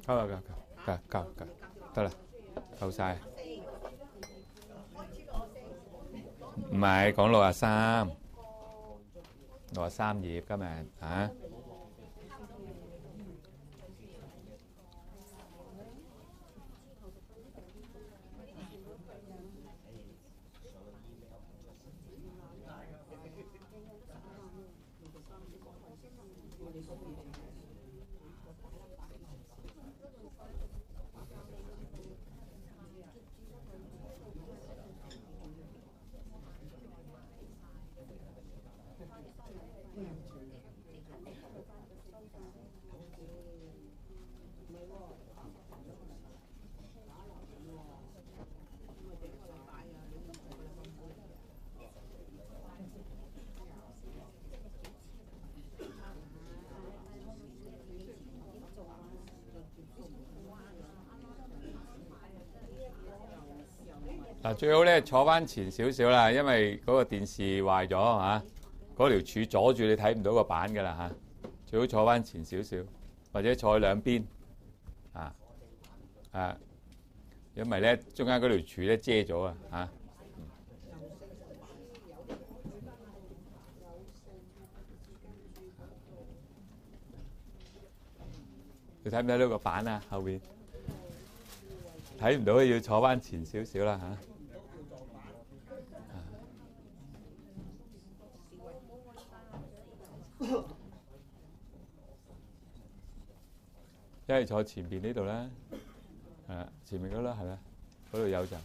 夠，得啦，夠晒。唔係講63頁今日嚇。嗱，最好咧坐翻前少少啦，因為嗰個電視壞咗嚇，嗰條柱阻住你睇唔到個板㗎啦嚇。最好坐翻前少少，或者坐喺兩邊因為咧中間嗰條柱咧遮咗啊嚇。你睇唔睇到個板啊？後邊睇唔到，要坐翻前少少啦嚇。一係坐前邊呢度啦，前面嗰啦，係咪？嗰度有就。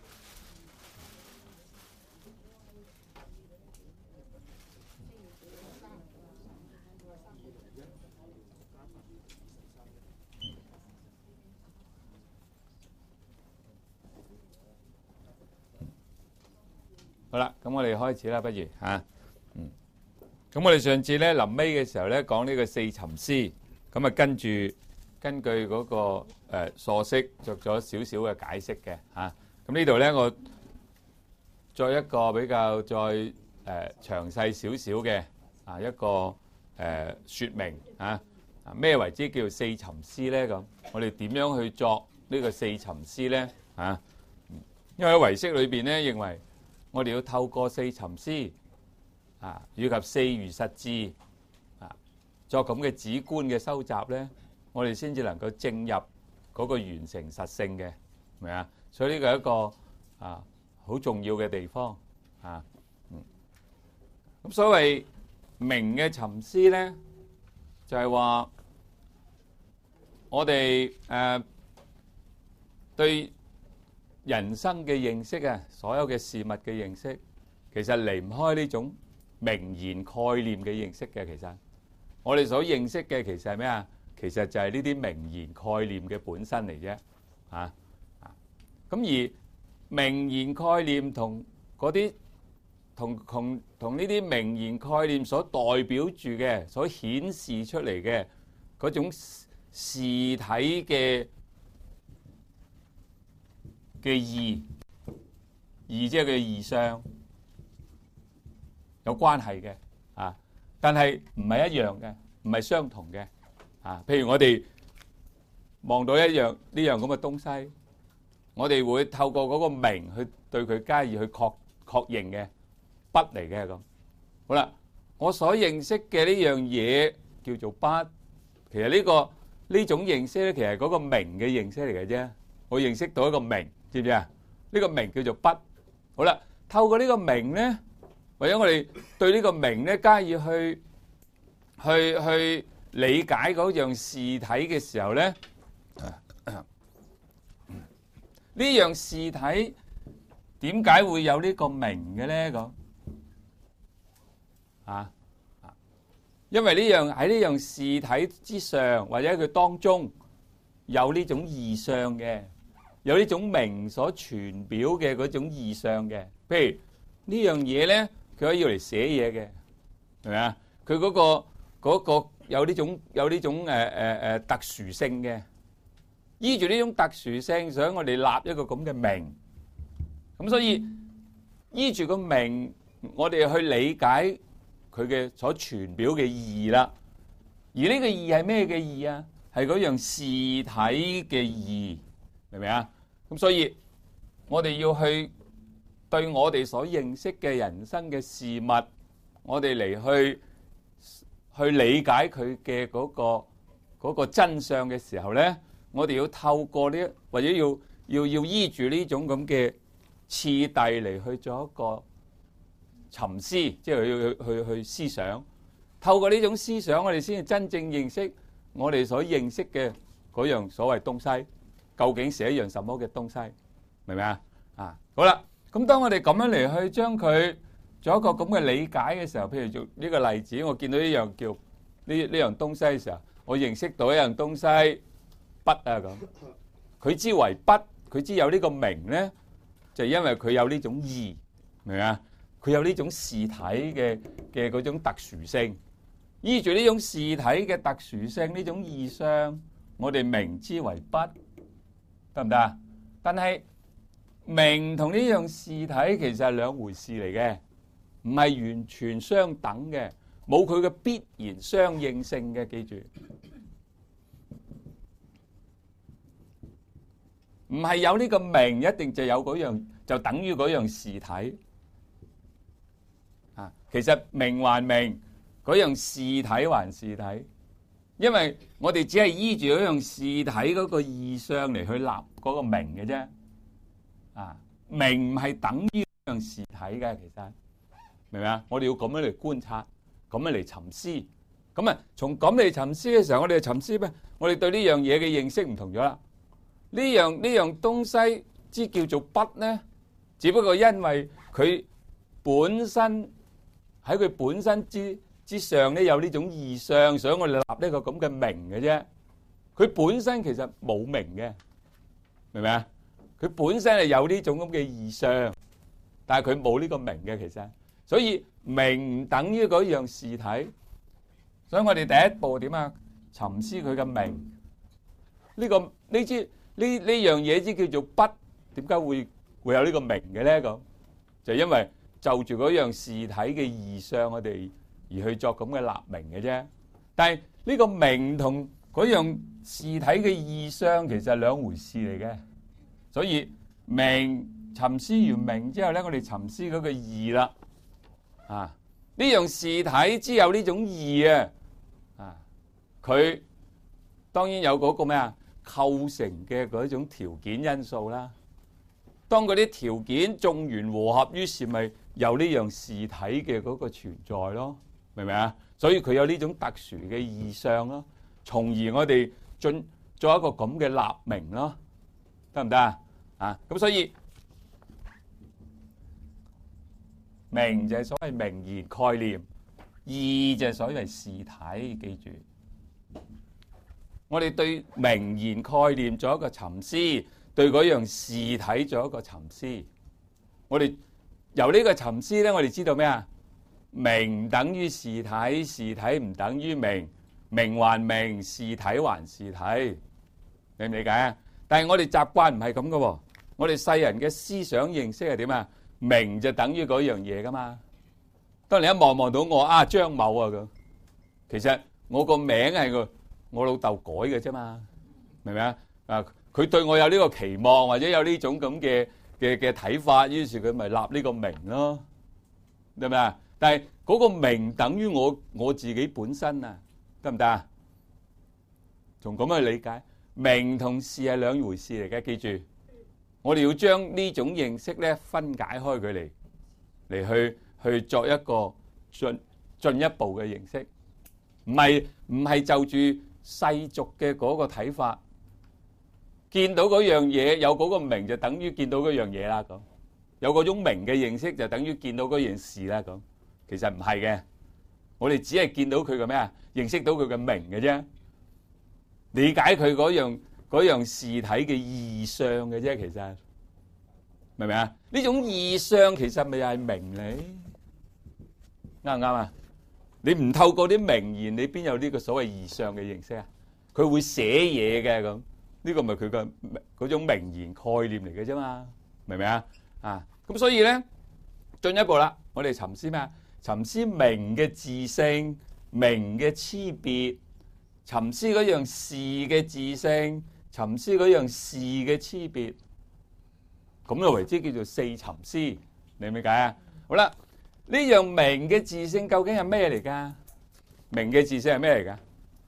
好啦，咁我哋開始啦，不如嚇。咁我哋上次咧臨尾嘅時候咧講呢個四尋思，咁啊根據嗰個疏釋作咗少少嘅解釋嘅嚇。咁呢度咧我再一個比較再詳細少少嘅一個説明嚇。咩為之叫四尋思咧？咁我哋點樣去作呢個四尋思咧？嚇，因為喺唯識裏邊咧認為我哋要透過四尋思以及四如實智作咁嘅止觀嘅收集咧，我哋先至能夠證入嗰個完成實性嘅，明啊？所以呢個係一個好重要嘅地方咁所謂明嘅尋思咧，就係話我哋對人生嘅認識所有嘅事物嘅認識，其實離唔開呢種名言概念嘅認識嘅。其實我哋所認識嘅其實係咩啊？其實就係呢啲名言概念嘅本身嚟啫。咁而名言概念同嗰啲同呢啲名言概念所代表住嘅、所顯示出嚟嘅嗰種事體嘅義即係佢嘅義相有關係嘅但係唔係一樣嘅，唔係相同嘅譬如我哋望到一樣呢樣咁嘅東西，我哋會透過嗰個名去對佢加以去確認嘅筆嚟嘅咁。好啦，我所認識嘅呢樣嘢叫做筆，其實呢種認識咧，其實係嗰個名嘅認識嚟嘅啫。我認識到一個名，知唔知啊？呢個名叫做筆。好啦，透過呢個名咧，或者我哋對呢個名咧加以去理解嗰樣事體嘅時候咧，呢樣事體點解會有呢個名嘅咧？咁因為喺呢樣事體之上，或者佢當中有呢種義相嘅，有呢種名所傳表嘅嗰種義相嘅。譬如呢樣嘢咧，佢可以要嚟寫嘢嘅，係咪啊？佢嗰個有呢種特殊性嘅，依住呢種特殊性，想我哋立一個咁嘅名。咁所以依住個名，我哋去理解佢嘅所傳表嘅義啦。而呢個義係咩嘅義啊？ 係嗰樣事體嘅義，明唔明啊？咁所以我哋要去對我哋所認識嘅人生嘅事物，我哋嚟去理解佢嘅嗰個真相嘅時候咧，我哋要透過呢，或者要依住呢種咁嘅次第嚟去做一個沉思，即係去思想。透過呢種思想，我哋先至真正認識我哋所認識嘅嗰樣所謂東西，究竟是一樣什麼嘅東西，明唔明啊？啊，好啦，咁當我哋咁樣嚟去將佢做一個咁嘅理解嘅時候，譬如做呢個例子，我見到一樣叫呢樣東西嘅時候，我認識到一樣東西筆啊咁，佢之為筆，佢之有呢個名咧，就因為佢有呢種義，明唔明啊？佢有呢種事體嘅嗰種特殊性。依住呢種事體嘅特殊性，呢種義相，我哋名之為筆，得唔得啊？但係名同呢樣事體其實係兩回事嚟嘅，唔係完全相等嘅，冇佢嘅必然相應性嘅。記住，唔係有呢個名一定就有嗰樣，就等於嗰樣事體啊。其實名還名。嗰樣事體還事體，因為我哋只係依住嗰樣事體嗰個義相嚟去立嗰個名嘅啫。啊，名唔係等於嗰樣事體嘅，其實明唔明啊？我哋要咁樣嚟觀察，咁樣嚟沉思。咁啊，從咁嚟沉思嘅時候，我哋沉思咩？我哋對呢樣嘢嘅認識唔同咗啦。呢樣東西之叫做筆咧，只不過因為佢本身喺佢本身之上咧有呢種義相，所以我哋立呢個咁嘅名嘅啫。佢本身其實冇名嘅，明唔明啊？佢本身係有呢種咁嘅義相，但係佢冇呢個名嘅其實。所以名唔等於嗰樣事體。所以我哋第一步點啊？沉思佢嘅名。呢樣嘢之叫做筆，點解會有呢個名嘅咧？咁就因為就住嗰樣事體嘅義相，我哋而去作咁嘅立名嘅啫，但係呢個名同嗰樣事體嘅義相其實係兩回事嚟嘅，所以名沉思完名之後咧，我哋沉思嗰個義啦。啊，呢樣事體之有呢種義啊，佢當然有嗰個咩啊構成嘅嗰種條件因素啦。當嗰啲條件眾緣和合，於是咪有呢樣事體嘅嗰個存在咯。明唔明啊？所以佢有呢種特殊嘅義相咯，從而我哋做一個咁嘅立名咯，得唔得啊？啊，咁所以名就係所謂名言概念，義就係所謂事體。記住，我哋對名言概念做一個沉思，對嗰樣事體做一個沉思。我哋由呢個沉思咧，我哋知道咩啊？名等於事體，事體唔等於名，名還名，事體還事體，理唔理解啊？但係我哋習慣唔係咁噶喎，我哋世人嘅思想認識係點啊？名就等於嗰樣嘢噶嘛。當你一望到我啊張某啊咁，其實我個名係我老豆改嘅啫嘛，明唔明啊？啊，佢對我有呢個期望或者有呢種咁嘅睇法，於是佢咪立呢個名咯，得唔得啊？但係嗰個名等於我自己本身啊，得唔得啊？從咁去理解，名同事係兩回事嚟嘅。記住，我哋要將呢種認識咧分解開佢嚟去作一個進一步嘅認識，唔係就住世俗嘅嗰個睇法，見到嗰樣嘢有嗰個名就等於見到嗰樣嘢啦咁，有嗰種名嘅認識就等於見到嗰件事啦咁。其實唔係嘅，我哋只係見到佢嘅咩啊？認識到佢嘅名嘅啫，理解佢嗰樣事體嘅義相嘅啫。其實明唔明啊？呢種義相其實咪係名嚟，啱唔啱啊？你唔透過啲名言，你邊有呢個所謂義相嘅認識啊？佢會寫嘢嘅咁，呢個咪佢嘅嗰種名言概念嚟嘅啫嘛，明唔明啊？啊，咁所以咧進一步啦，我哋沉思咩啊？沉思名嘅自性、名嘅差別、 沉思嗰樣事嘅自性，沉思嗰樣事嘅差別，咁就為之叫做四沉思，你明唔明解啊？好啦，呢樣名嘅自性究竟係咩嚟噶？名嘅自性係咩嚟噶？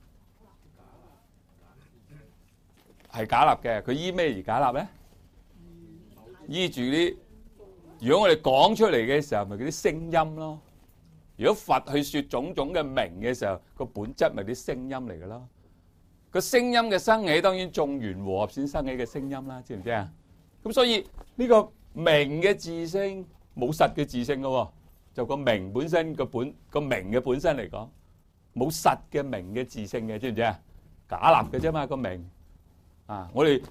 係假立嘅，佢依咩而假立咧？依住啲，如果我哋講出嚟嘅時候，咪嗰啲聲音咯。如果佛去說種種嘅名嘅時候，個本質咪啲聲音嚟嘅咯。個聲音嘅生起，當然眾緣和合先生起嘅聲音啦，知唔知啊？咁所以呢個名嘅自性冇實嘅自性咯，就個名本身個名嘅本身嚟講，冇實嘅名嘅自性嘅，知唔知啊？假立嘅啫嘛個名。啊！我哋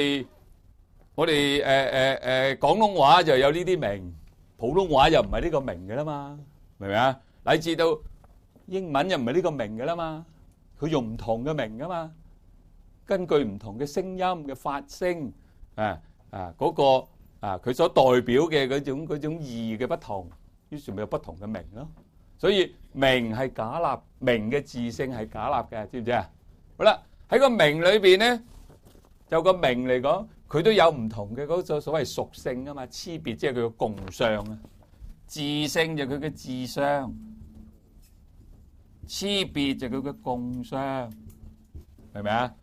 廣東話就有呢啲名，普通話又唔係呢個名嘅啦嘛，明唔明啊？乃至到英文又唔係呢個名嘅啦嘛，佢用唔同嘅名噶嘛，根據唔同嘅聲音嘅發聲，嗰個佢所代表嘅嗰種意義嘅不同，於是咪有不同嘅名咯。所以名係假立，名嘅自性係假立嘅，知唔知啊？好啦，喺個名裏邊咧。就個名嚟講，佢都有唔同嘅嗰個所謂屬性啊嘛，差別即係佢個共相啊，自性就佢嘅自相，差別就佢嘅共相，明唔明啊？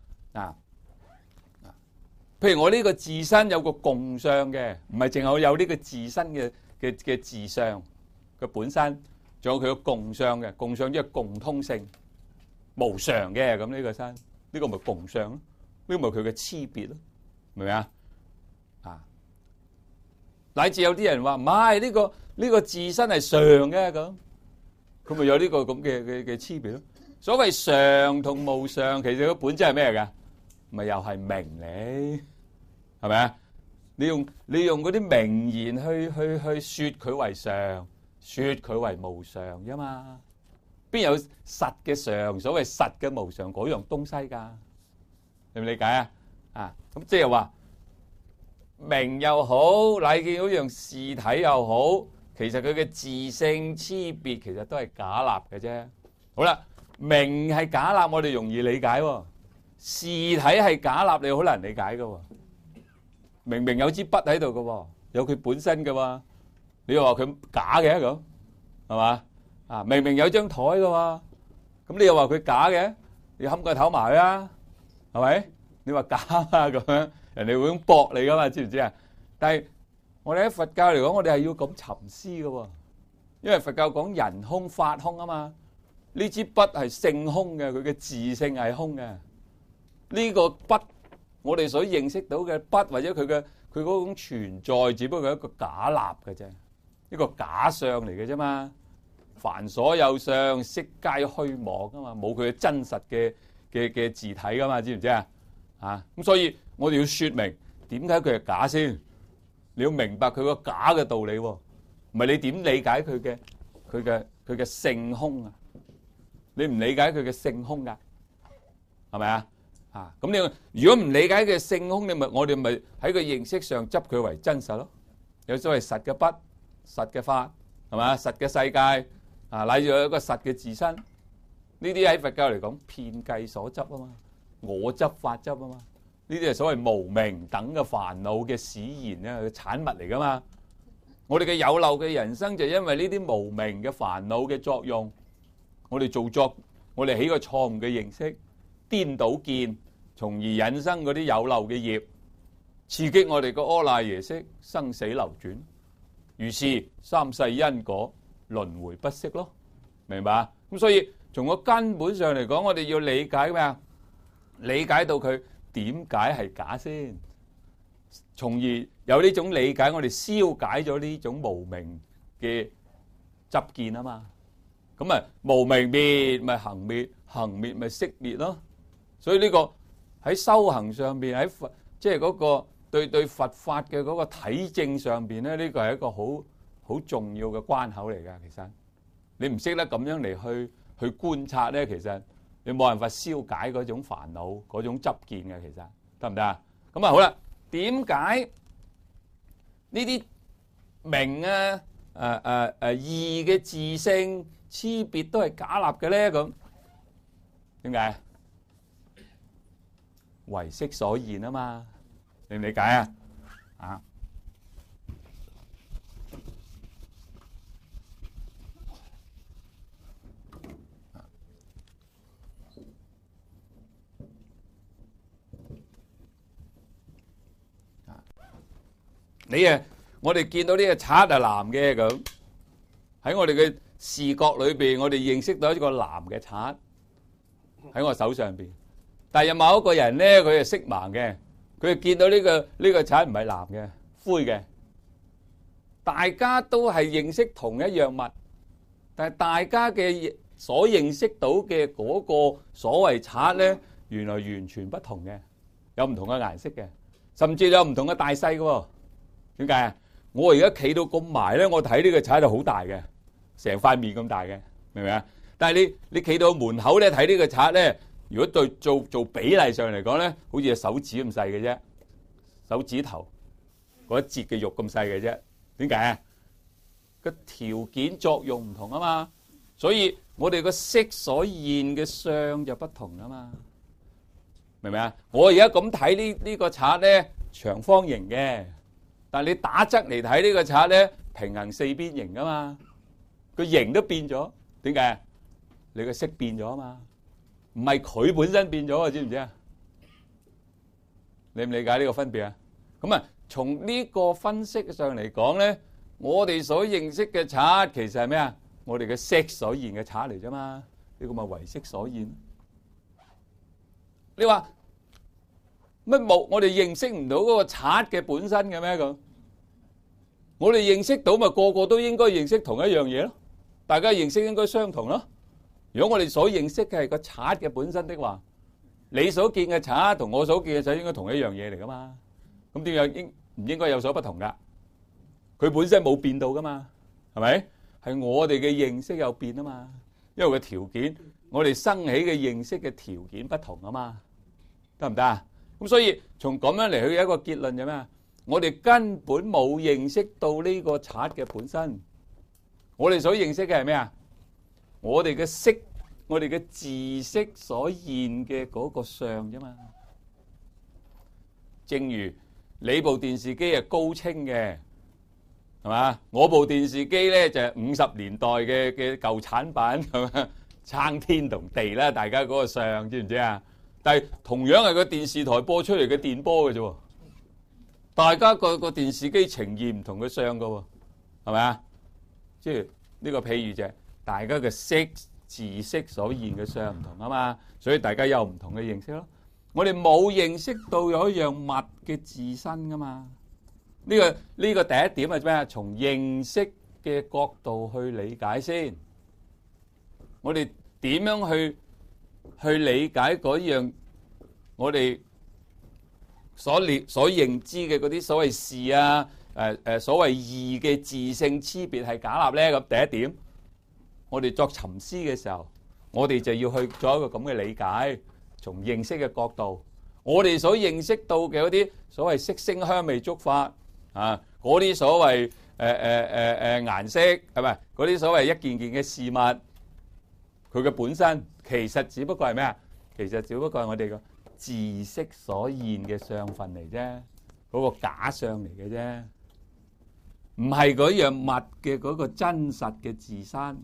譬如我呢個自身有個共相嘅，唔係淨係有呢個自身嘅自相佢本身，仲有佢個共相嘅，共相即係共通性，無常嘅咁呢個身，呢個咪共相咯。呢個咪佢嘅差別咯，明唔明啊？乃至有啲人話唔係呢個自身係常嘅咁，佢咪有呢個咁嘅差別咯。所謂常同無常，其實個本質係咩㗎？咪又係名嚟，係咪啊？你用嗰啲名言去說佢為常，說佢為無常啫嘛？邊有實嘅常？所謂實嘅無常嗰樣東西㗎？你唔理解啊？咁即係話名又好，乃至嗰樣事體又好，其實佢嘅自性差別其實都係假立嘅啫。好啦，名係假立，我哋容易理解喎。事體係假立，你好難理解㗎。明明有支筆喺度㗎，有佢本身㗎喎，你又話佢假嘅咁，係嘛？明明有張台㗎喎，咁你又話佢假嘅，你冚個頭埋啊？係咪？你話假啊咁樣，人哋會咁駁你噶嘛？知唔知啊？但係我哋喺佛教嚟講，我哋係要咁沉思嘅，因為佛教講人空法空啊嘛。呢支筆係性空嘅，佢嘅自性係空嘅。呢個筆，我哋所認識到嘅筆或者佢嗰種存在，只不過係一個假立嘅啫，一個假相嚟嘅啫嘛。凡所有相，悉皆虛妄啊嘛，冇佢嘅真實嘅字體噶嘛，知唔知啊？咁所以我哋要說明點解佢係假先，你要明白佢個假嘅道理，唔係你點理解佢嘅性空啊？你唔理解佢嘅性空噶，係咪啊？咁你如果唔理解佢嘅性空，我哋咪喺個認識上執佢為真實咯。有所謂實嘅筆、實嘅法，係嘛？實嘅世界乃至有一個實嘅自身。呢啲喺佛教嚟講，遍計所執啊嘛，我執法執啊嘛，呢啲係所謂無明等嘅煩惱嘅使然嘅產物嚟噶嘛。我哋嘅有漏嘅人生就因為呢啲無明嘅煩惱嘅作用，我哋我哋起個錯誤嘅認識，顛倒見，從而引生嗰啲有漏嘅業，刺激我哋個阿賴耶識生死流轉，於是三世因果輪迴不息咯，明白啊？咁所以從個根本上嚟講，我哋要理解咩啊？理解到佢點解係假先，從而有呢種理解，我哋消解咗呢種無明嘅執見啊嘛。咁啊，無明滅咪行滅，行滅咪識滅咯。所以呢個喺修行上邊，喺佛即係嗰個對佛法嘅嗰個體證上邊咧，呢個係一個好重要嘅關口嚟㗎。其實你唔識得咁樣嚟去觀察咧，其實你冇辦法消解嗰種煩惱、嗰種執見嘅。其實得唔得啊？咁啊好啦，點解呢啲名啊義嘅自性差別都係假立嘅咧？咁點解？ 唯識所現啊嘛，理唔理解啊？啊！我哋見到呢個賊係藍嘅咁，喺我哋嘅視覺裏邊，我哋認識到一個藍嘅賊喺我手上邊。但係有某一個人咧，佢係色盲嘅，佢見到呢個賊唔係藍嘅，灰嘅。大家都係認識同一樣物，但係大家嘅所認識到嘅嗰個所謂賊咧，原來完全不同嘅，有唔同嘅顏色嘅，甚至有唔同嘅大細嘅。點解啊？我而家企到咁埋咧，我睇呢個賊就好大嘅，成塊面咁大嘅，明唔明啊？但係你企到門口咧睇呢個賊咧，如果做比例上嚟講咧，好似係手指咁細嘅啫，手指頭嗰一節嘅肉咁細嘅啫。點解啊？個條件作用唔同啊嘛，所以我哋個色所現嘅相就不同啊嘛，明唔明啊？我而家咁睇呢個賊咧，長方形嘅。但係你打側嚟睇呢個賊咧，平行四邊形噶嘛，個形都變咗。點解？你個色變咗啊嘛，唔係佢本身變咗啊，知唔知啊？理唔理解呢個分別啊？咁啊，從呢個分析上嚟講咧，我哋所認識嘅賊其實係咩啊？我哋嘅色所現嘅賊嚟啫嘛，呢個咪唯識所現。你話？乜冇？我哋認識唔到嗰個賊嘅本身嘅咩咁？我哋認識到咪個個都應該認識同一樣嘢咯？大家認識應該相同咯。如果我哋所認識嘅係個賊嘅本身的話，你所見嘅賊同我所見嘅賊應該同一樣嘢嚟噶嘛？咁點解唔應該有所不同噶？佢本身冇變到噶嘛？係咪？係我哋嘅認識有變啊嘛？因為個條件，我哋生起嘅認識嘅條件不同啊嘛？得唔得啊？咁所以從咁樣嚟去有一個結論係咩啊？我哋根本冇認識到呢個賊嘅本身，我哋所認識嘅係咩啊？我哋嘅色，我哋嘅自色所現嘅嗰個相啫嘛。正如你部電視機係高清嘅，係嘛？我部電視機咧就係50年代嘅舊產品，係嘛？撐天同地啦，大家嗰個相知唔知啊？但係同樣係個電視台播出嚟嘅電波嘅啫，大家個電視機呈現唔同嘅相噶，係咪啊？即係呢個譬如就係大家嘅色自色所現嘅相唔同啊嘛，所以大家有唔同嘅認識咯。我哋冇認識到有一樣物嘅自身噶嘛？呢個第一點係咩啊？從認識嘅角度去理解先，我哋點樣去理解嗰樣我哋所認知嘅嗰啲所謂事啊，所謂義嘅自性差別係假立咧？咁第一點，我哋作沉思嘅時候，我哋就要去做一個咁嘅理解，從認識嘅角度，我哋所認識到嘅嗰啲所謂色聲香味觸法啊，嗰啲所謂顏色係咪？嗰啲所謂一件件嘅事物。佢嘅本身其實只不過係咩啊？其實只不過係我哋個自色所現嘅相分嚟啫，嗰個假相嚟嘅啫，唔係嗰樣物嘅嗰個真實嘅自身，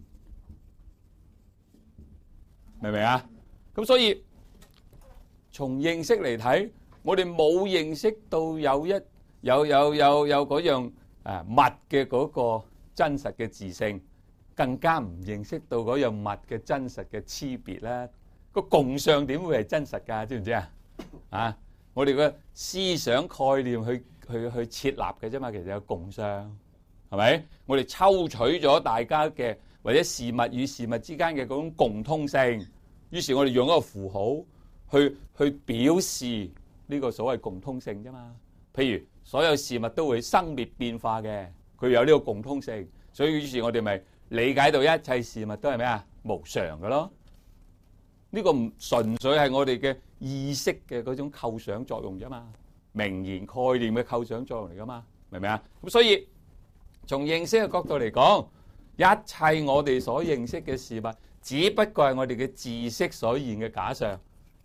明唔明啊？咁所以從認識嚟睇，我哋冇認識到有嗰樣物嘅嗰個真實嘅自性。更加唔認識到嗰樣物嘅真實嘅差別啦。個共相點會係真實㗎？知唔知啊？啊！我哋個思想概念去設立嘅啫嘛，其實有共相，係咪？我哋抽取咗大家嘅或者事物與事物之間嘅嗰種共通性，於是我哋用一個符號去表示呢個所謂共通性啫嘛。譬如所有事物都會生滅變化嘅，佢有呢個共通性，所以於是我哋咪理解到一切事物都係咩啊？無常嘅咯。呢個唔純粹係我哋嘅意識嘅嗰種構想作用啫嘛，名言概念嘅構想作用嚟噶嘛，明唔明啊？咁所以從認識嘅角度嚟講，一切我哋所認識嘅事物，只不過係我哋嘅自識所現嘅假象。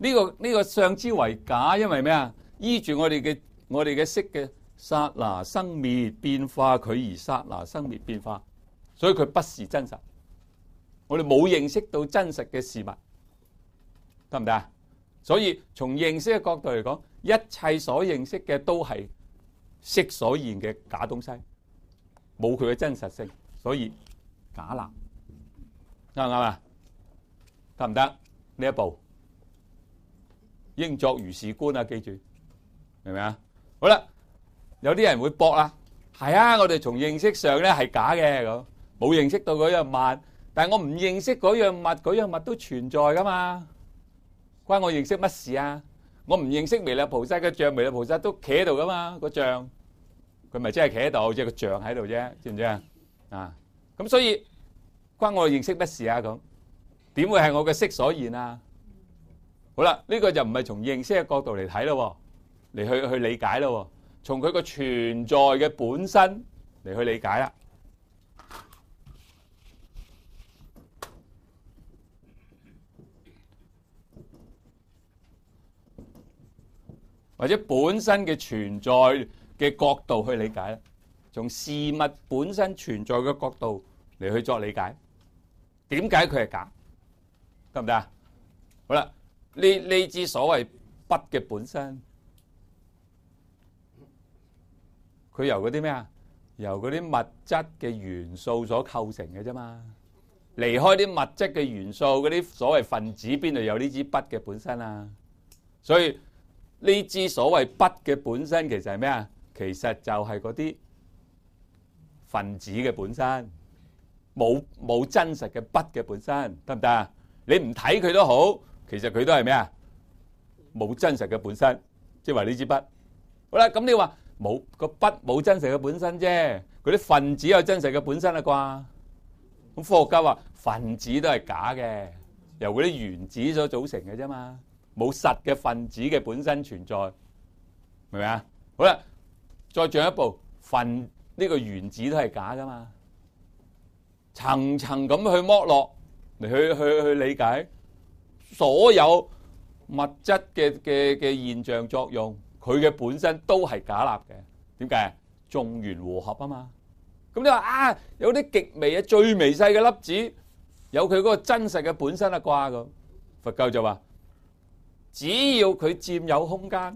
呢個相之為假，因為咩啊？依住我哋嘅識嘅剎那生滅變化，佢而剎那生滅變化，所以佢不是真實。我哋冇認識到真實嘅事物，得唔得啊？所以從認識嘅角度嚟講，一切所認識嘅都係色所現嘅假東西，冇佢嘅真實性，所以假立。啱唔啱啊？得唔得？呢一步應作如是觀啊！記住，明唔明啊？好啦，有啲人會駁啦，係啊，我哋從認識上咧係假嘅，咁冇認識到嗰樣物，但係我唔認識嗰樣物，嗰樣物都存在噶嘛，關我認識乜事啊？我唔認識彌勒菩薩嘅像，彌勒菩薩都企喺度噶嘛，個像佢咪真係企喺度，即係個像喺度啫，知唔知啊？啊，咁所以關我認識乜事啊？咁點會係我嘅色所現啊？好啦，呢個就唔係從認識嘅角度嚟睇咯，嚟去理解咯，從佢個存在嘅本身嚟去理解啦。或者本身嘅存在嘅角度去理解啦，從事物本身存在嘅角度嚟去作理解，點解佢係假？得唔得啊？好啦，呢支所謂筆嘅本身，佢由嗰啲咩啊？由嗰啲物質嘅元素所構成嘅啫嘛。離開啲物質嘅元素，嗰啲所謂分子邊度有呢支筆嘅本身啊？所以呢支所謂筆嘅本身其實係咩啊？其實就係嗰啲分子嘅本身，冇真實嘅筆嘅本身，得唔得啊？你唔睇佢都好，其實佢都係咩啊？冇真實嘅本身，即係話呢支筆。好啦，咁你話冇個筆冇真實嘅本身啫，嗰啲分子有真實嘅本身啦啩？咁科學家話分子都係假嘅，由嗰啲原子所組成嘅啫嘛。冇實嘅分子嘅本身存在，明唔明啊？好啦，再進一步，呢個原子都係假噶嘛，層層咁去剝落嚟去理解所有物質嘅現象作用，佢嘅本身都係假立嘅。點解？眾緣和合啊嘛。咁你話啊，有啲極微嘅最微細嘅粒子有佢嗰個真實嘅本身啊啩咁？佛教就話，只要佢佔有空間，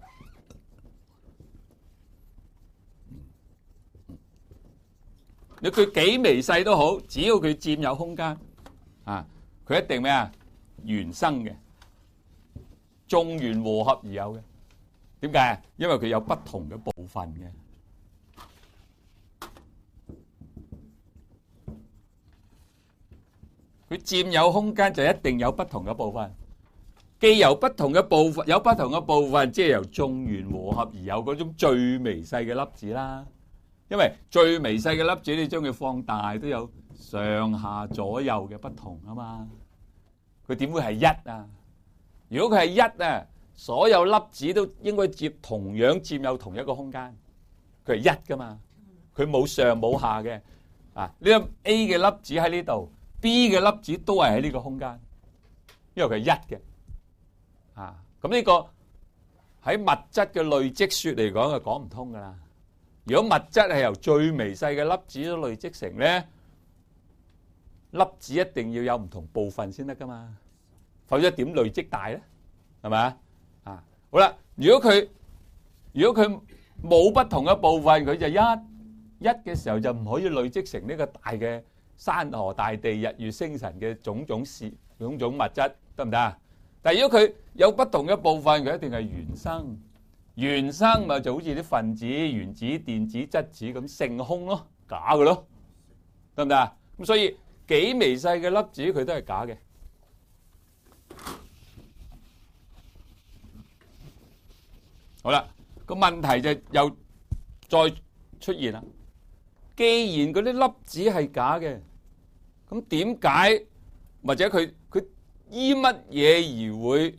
你佢幾微細都好，只要佢佔有空間，啊，佢一定咩啊？緣生嘅，眾緣和合而有嘅。點解？因為佢有不同嘅部分嘅。佢佔有空間就一定有不同嘅部分。既由不同嘅部分，有不同嘅部分，即係由眾緣和合而有嗰種最微細嘅粒子啦。因為最微細嘅粒子，你將佢放大都有上下左右嘅不同啊嘛。佢點會係一啊？如果佢係一啊，所有粒子都應該同樣佔有同一個空間。佢係一噶嘛，佢冇上冇下嘅。啊，呢個 A 嘅粒子喺呢度， B 嘅粒子都係喺呢個空間，因為佢係一嘅。啊，咁呢個喺物質嘅累積說嚟講，係講唔通噶啦。如果物質係由最微細嘅粒子都累積成咧，粒子一定要有唔同部分先得噶嘛，否則點累積大咧？係咪啊？啊，好啦，如果佢冇不同嘅部分，佢就一嘅時候就唔可以累積成呢個大嘅山河大地、日月星辰嘅種種物質，得唔得啊？但係如果佢有不同嘅部分，佢一定係緣生。緣生咪就好似啲分子、原子、電子、質子咁性空咯，假嘅咯，得唔得啊？咁所以幾微細嘅粒子佢都係假嘅。好啦，個問題就又再出現啦。既然嗰啲粒子係假嘅，咁點解或者佢依乜嘢而會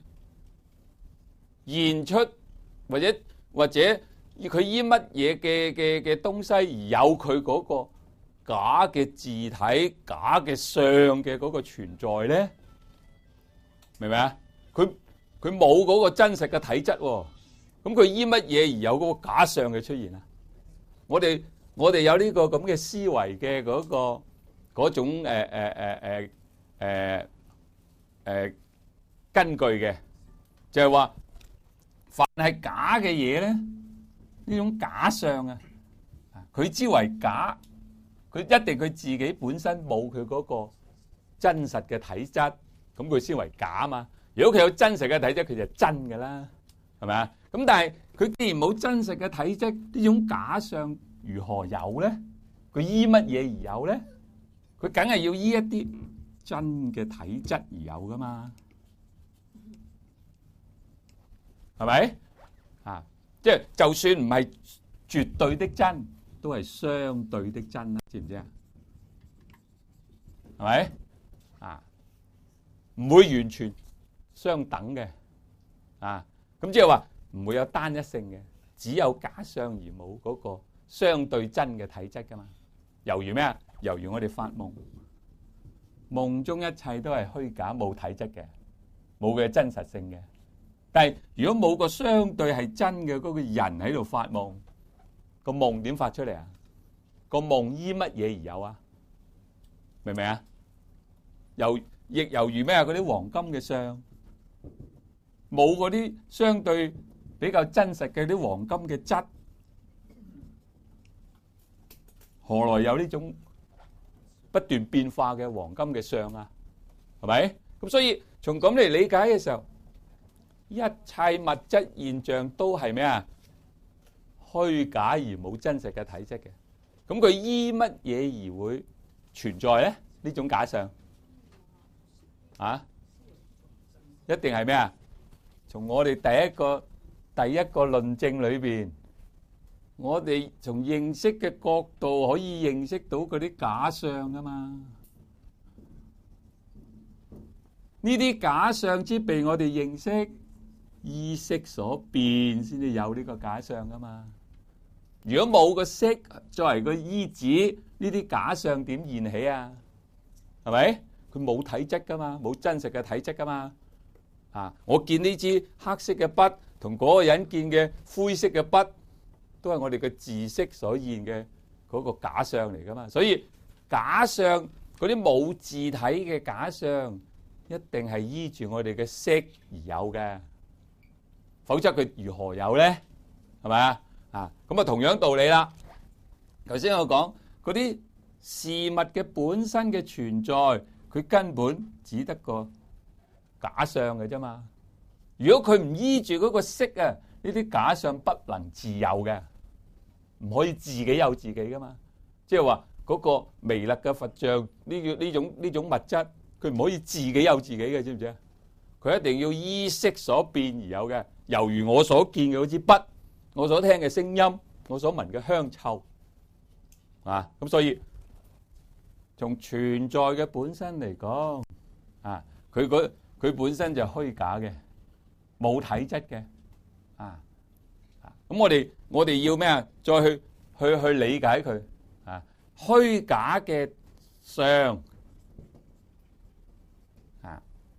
現出，或者佢依乜嘢嘅東西而有佢嗰個假嘅自體、假嘅相嘅嗰個存在咧？明唔明啊？佢佢冇嗰個真實嘅體質喎，咁佢依乜嘢而有嗰個假相嘅出現啊？我哋有呢個咁嘅思維嘅嗰種根據嘅，就係話凡係假嘅嘢咧，呢種假相啊，佢之為假，佢一定佢自己本身冇佢嗰個真實嘅體質，咁佢先為假嘛。如果佢有真實嘅體質，佢就真㗎啦，係咪啊？咁但係佢既然冇真實嘅體質，呢種假相如何有咧？佢依乜嘢而有咧？佢梗係要依一啲真嘅體質而有噶嘛？係咪啊？即係就算唔係絕對的真，都係相對的真啦，知唔知啊？係咪啊？唔會完全相等嘅啊！咁即係話唔會有單一性嘅，只有假相而冇嗰個相對真嘅體質噶嘛？猶如咩啊？猶如我哋發夢，夢中一切都係虛假，冇體質嘅，冇嘅真實性嘅。但係如果冇個相對係真嘅嗰個人喺度發夢，個夢點發出嚟啊？個夢依乜嘢而有啊？明唔明啊？亦猶如咩啊？嗰啲黃金嘅相，冇嗰啲相對比較真實嘅啲黃金嘅質，何來有呢種不斷變化嘅黃金嘅相啊？係咪？咁所以從咁嚟理解嘅時候，一切物質現象都係咩啊？虛假而冇真實嘅體質嘅。咁佢依乜嘢而會存在咧？呢種假相啊，一定係咩啊？從我哋第一個論證裏邊，我哋從認識嘅角度可以認識到嗰啲假相噶嘛？呢啲假相之被我哋認識，意識所變先至有呢個假相噶嘛？如果冇個識作為個依止，呢啲假相點現起啊？係咪？佢冇體質噶嘛，冇真實嘅體質噶嘛。啊！我見呢支黑色嘅筆，同嗰個人見嘅灰色嘅筆，都係我哋嘅自識所現嘅嗰個假相嚟噶嘛。所以假相嗰啲冇自體嘅假相，一定係依住我哋嘅識而有嘅，否則佢如何有咧？係咪啊？啊！咁啊，同樣道理啦。頭先我講嗰啲事物嘅本身嘅存在，佢根本只得個假相嘅啫嘛。如果佢唔依住嗰個識啊，呢啲假相不能自有嘅，唔可以自己有自己噶嘛。即係話嗰個彌勒嘅佛像呢種物質，佢唔可以自己有自己嘅，知唔知啊？佢一定要依識所變而有嘅。猶如我所見嘅嗰支筆，我所聽嘅聲音，我所聞嘅香臭啊。咁所以從存在嘅本身嚟講啊，佢本身就虛假嘅，冇體質嘅，啊，咁我哋要咩啊？再去理解佢啊，虛假嘅相啊，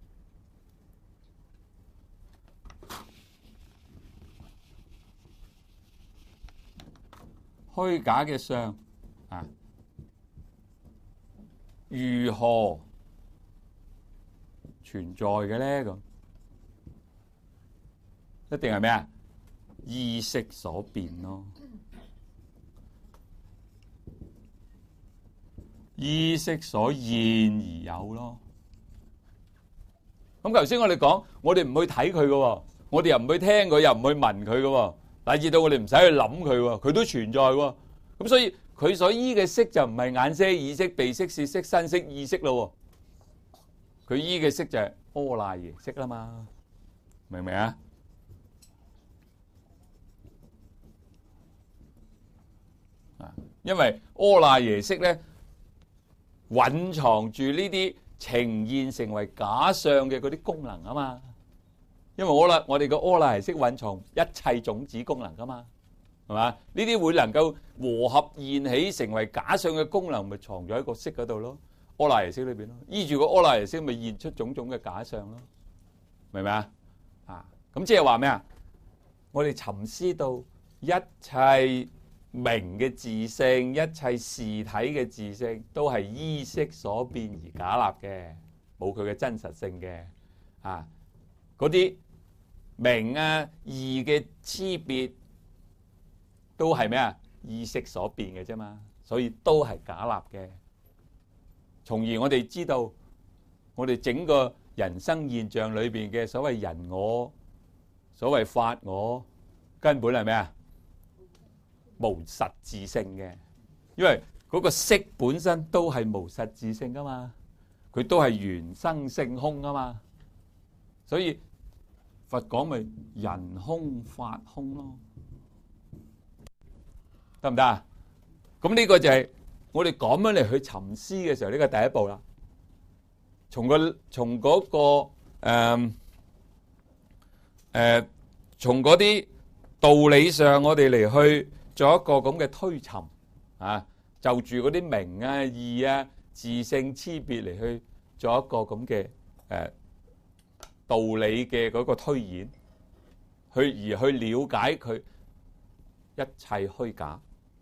虛假嘅相啊，如何存在嘅咧？咁一定係咩啊？意識所變咯，意識所現而有咯。咁頭先我哋講，我哋唔去睇佢嘅，我哋又唔去聽佢，又唔去聞佢嘅，乃至到我哋唔使去諗佢，佢都存在喎。咁所以佢所依嘅識就唔係眼識、耳識、鼻識、舌識、身識、意識咯。佢依嘅識就係阿賴耶識啦嘛，明唔明啊？因為阿賴耶識咧，蘊藏住呢啲呈現成為假相嘅嗰啲功能啊嘛。因為我哋個阿賴耶識蘊藏一切種子功能噶嘛，係嘛？呢啲會能夠和合現起成為假相嘅功能，咪藏咗喺個識嗰度咯。阿賴耶識裏邊咯，依住個阿賴耶識咪現出種種嘅假相咯，明唔明啊？ 啊，咁即係話咩啊？我哋沉思到一切名嘅自性，一切事體嘅自性，都係依識所變而假立嘅，冇佢嘅真實性嘅。啊，嗰啲名啊義嘅差別，都係咩啊？意識所變嘅啫嘛，所以都係假立嘅。從而我哋知道，我哋整個人生現象裏邊嘅所謂人我、所謂法我，根本係咩啊？無實質性嘅，因為嗰個色本身都係無實質性噶嘛，佢都係緣生性空啊嘛，所以佛講咪人空法空咯，得唔得啊？咁呢個就係我哋咁樣嚟去沉思嘅時候，呢個第一步啦。從嗰啲道理上，我哋嚟去做一個咁嘅推尋啊，就住嗰啲名啊、義啊、自性差別嚟去做一個咁嘅道理嘅嗰個推演，而去了解佢一切虛假。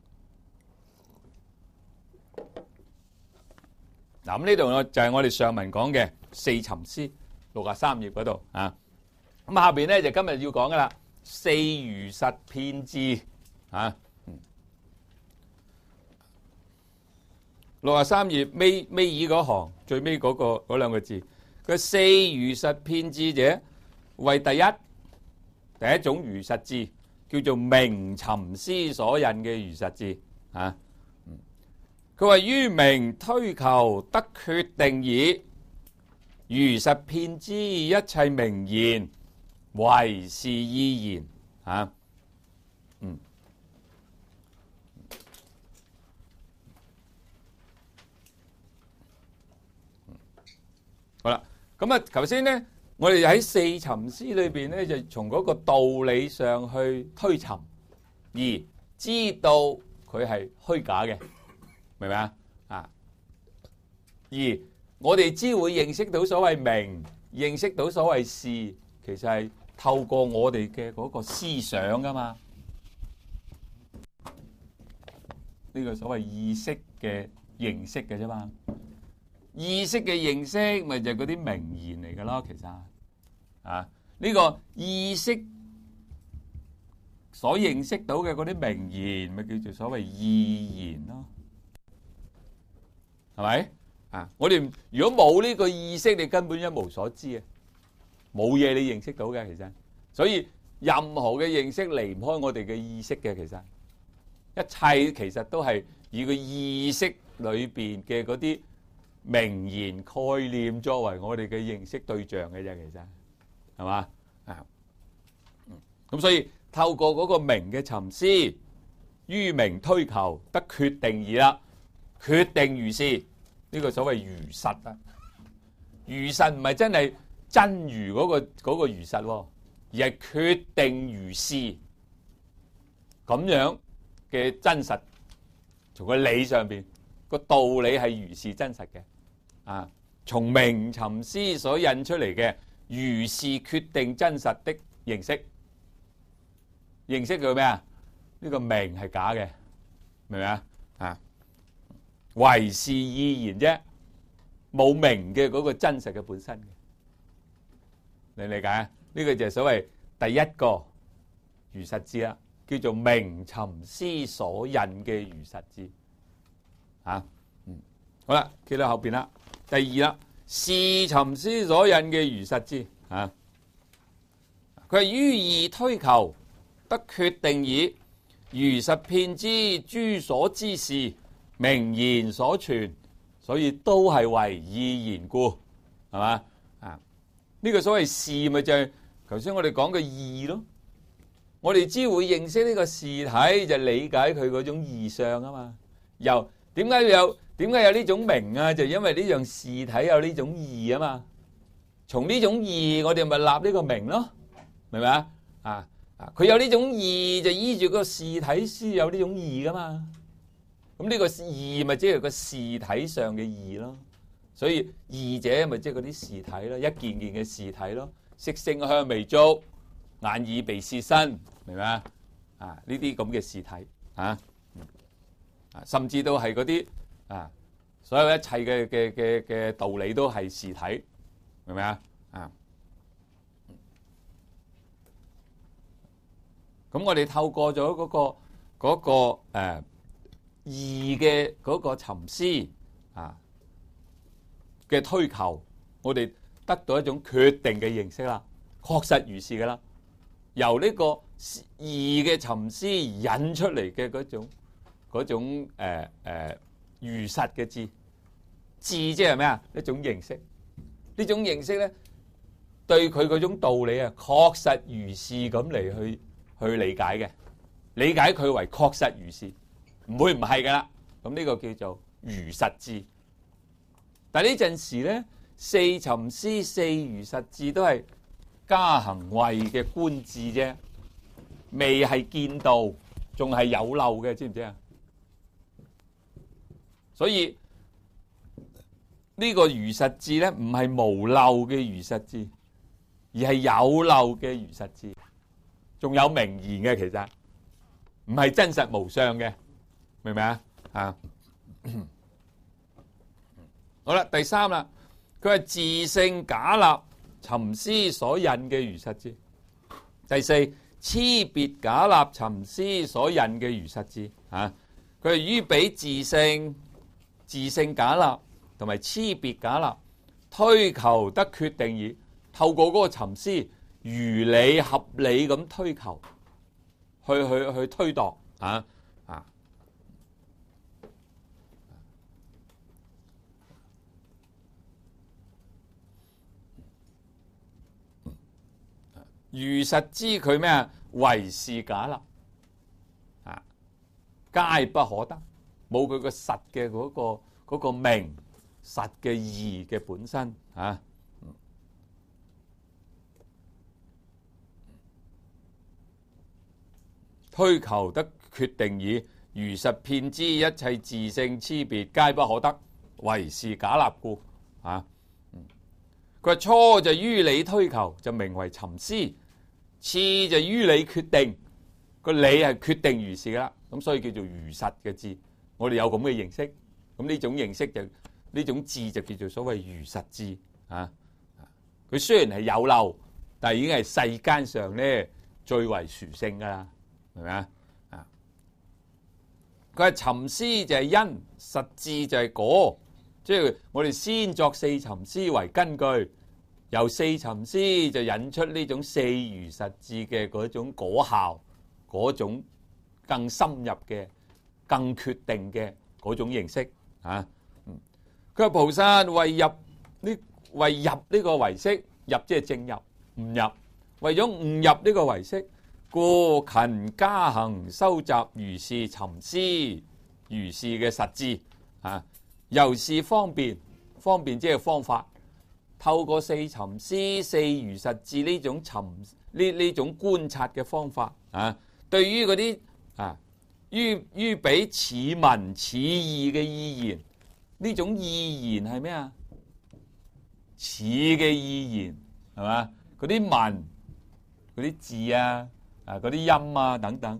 嗱，咁呢度就係我哋上文講嘅四沉思，63頁嗰度啊。咁下邊咧就今日要講噶啦，四如實遍智啊。63頁尾二嗰行最尾嗰兩個字，佢四如實遍智者，為第一種如實智，叫做名沉思所引嘅如實智啊。佢話於名推求得決定矣，如實遍知一切名言，唯是意言啊。好啦，咁啊，頭先咧，我哋喺四沉思裏邊咧，就從嗰個道理上去推尋，而知道佢係虛假嘅。明唔明啊？而我哋只會認識到所謂名，認識到所謂事，其實係透過我哋嘅嗰個思想噶嘛。呢個所謂意識嘅認識嘅啫嘛。意識嘅認識咪就係嗰啲名言嚟噶咯，其實啊，呢個意識所認識到嘅嗰啲名言，咪叫做所謂意言咯。係咪啊？我哋如果冇呢個意識，你根本一無所知啊！冇嘢你認識到嘅，其實。所以任何嘅認識離唔開我哋嘅意識嘅，其實一切其實都係以個意識裏邊嘅嗰啲名言概念作為我哋嘅認識對象嘅啫，其實係嘛啊？咁所以透過嗰個名嘅沉思，於名推求得決定矣啦。決定如是，呢個所謂如實啊。如實唔係真係真如嗰個如實，而係決定如是咁樣嘅真實。從個理上邊個道理係如是真實嘅啊。從名沉思所引出嚟嘅如是決定真實的認識，認識佢咩啊？呢個名係假嘅，明唔明啊？啊！唯是意言啫，冇名嘅嗰個真實嘅本身嘅，你理解啊？呢個就係所謂第一個如實智啦，叫做名沉思所引嘅如實智啊。好啦，企到後邊啦。第二啦，事沉思所引嘅如實智啊，佢係於義推求得決定矣，如實遍知諸所知事，名言所傳，所以都係為意言故，係嘛啊？呢個所謂事咪就係頭先我哋講嘅義咯。我哋只會認識呢個事體，就理解佢嗰種義相啊嘛。又點解有呢種名啊？就因為呢樣事體有呢種義啊嘛。從呢種義，我哋咪立呢個名咯，明唔明啊？啊，佢有呢種義，就依住個事體先有呢種義噶嘛。咁呢個義咪即係個事體上嘅義咯，所以義者咪即係嗰啲事體咯，一件件嘅事體咯， 色聲香味觸、眼耳鼻舌身，明唔明啊？啊，呢啲咁嘅事體啊，甚至都係嗰啲啊，所有一切嘅道理都係事體，明唔明啊？啊，咁我哋透過咗嗰個義嘅嗰個沉思啊嘅推求，我哋得到一種決定嘅認識啦，確實如是噶啦。由呢個義嘅沉思引出嚟嘅嗰種如實嘅智即係咩啊？一種認識，呢種認識咧，對佢嗰種道理啊，確實如是咁嚟去理解嘅，理解佢為確實如是，唔會唔係噶啦。咁呢個叫做如實智。但係呢陣時咧，四沉思、四如實智都係加行位嘅觀智啫，未係見道，仲係有漏嘅，知唔知啊？所以呢個如實智咧，唔係無漏嘅如實智，而係有漏嘅如實智，仲有名言嘅，其實唔係真實無相嘅，明唔明啊？啊，好啦，第三啦，佢係自性假立沉思所引嘅如實智。第四，差別假立沉思所引嘅如實智。啊，佢係於彼自性假立同埋差別假立推求得決定矣。透過嗰個沉思，如理合理咁推求，去推度啊啊！如實知佢咩啊？唯是假立啊，皆不可得，冇佢個實嘅嗰個名實嘅義嘅本身啊。推求得決定矣，如實遍知一切自性差別，皆不可得，唯是假立故啊。佢話初就於理推求，就名為沉思；次就於理決定，個理係決定如是噶啦，咁所以叫做如實嘅智。我哋有咁嘅認識，咁呢種認識就呢種智就叫做所謂如實智啊。佢雖然係有漏，但係已經係世間上咧最為殊勝噶啦。係咪啊？啊！佢係沉思就係因，實智就係果，即係我哋先作四沉思為根據，由四沉思就引出呢種四如實智嘅嗰種果效，嗰種更深入嘅、更決定嘅嗰種認識啊！佢話菩薩為入呢個唯識，入即係正入，唔入，為咗誤入呢個唯識。故勤加行收集如是沉思如是嘅實智啊，由是方便即係方法，透過四沉思、四如實智呢種呢種觀察嘅方法啊，對於嗰啲啊於彼似文似義嘅意言，呢種意言係咩啊？似嘅意言係嘛？嗰啲文嗰啲字啊。嗰啲音啊等等，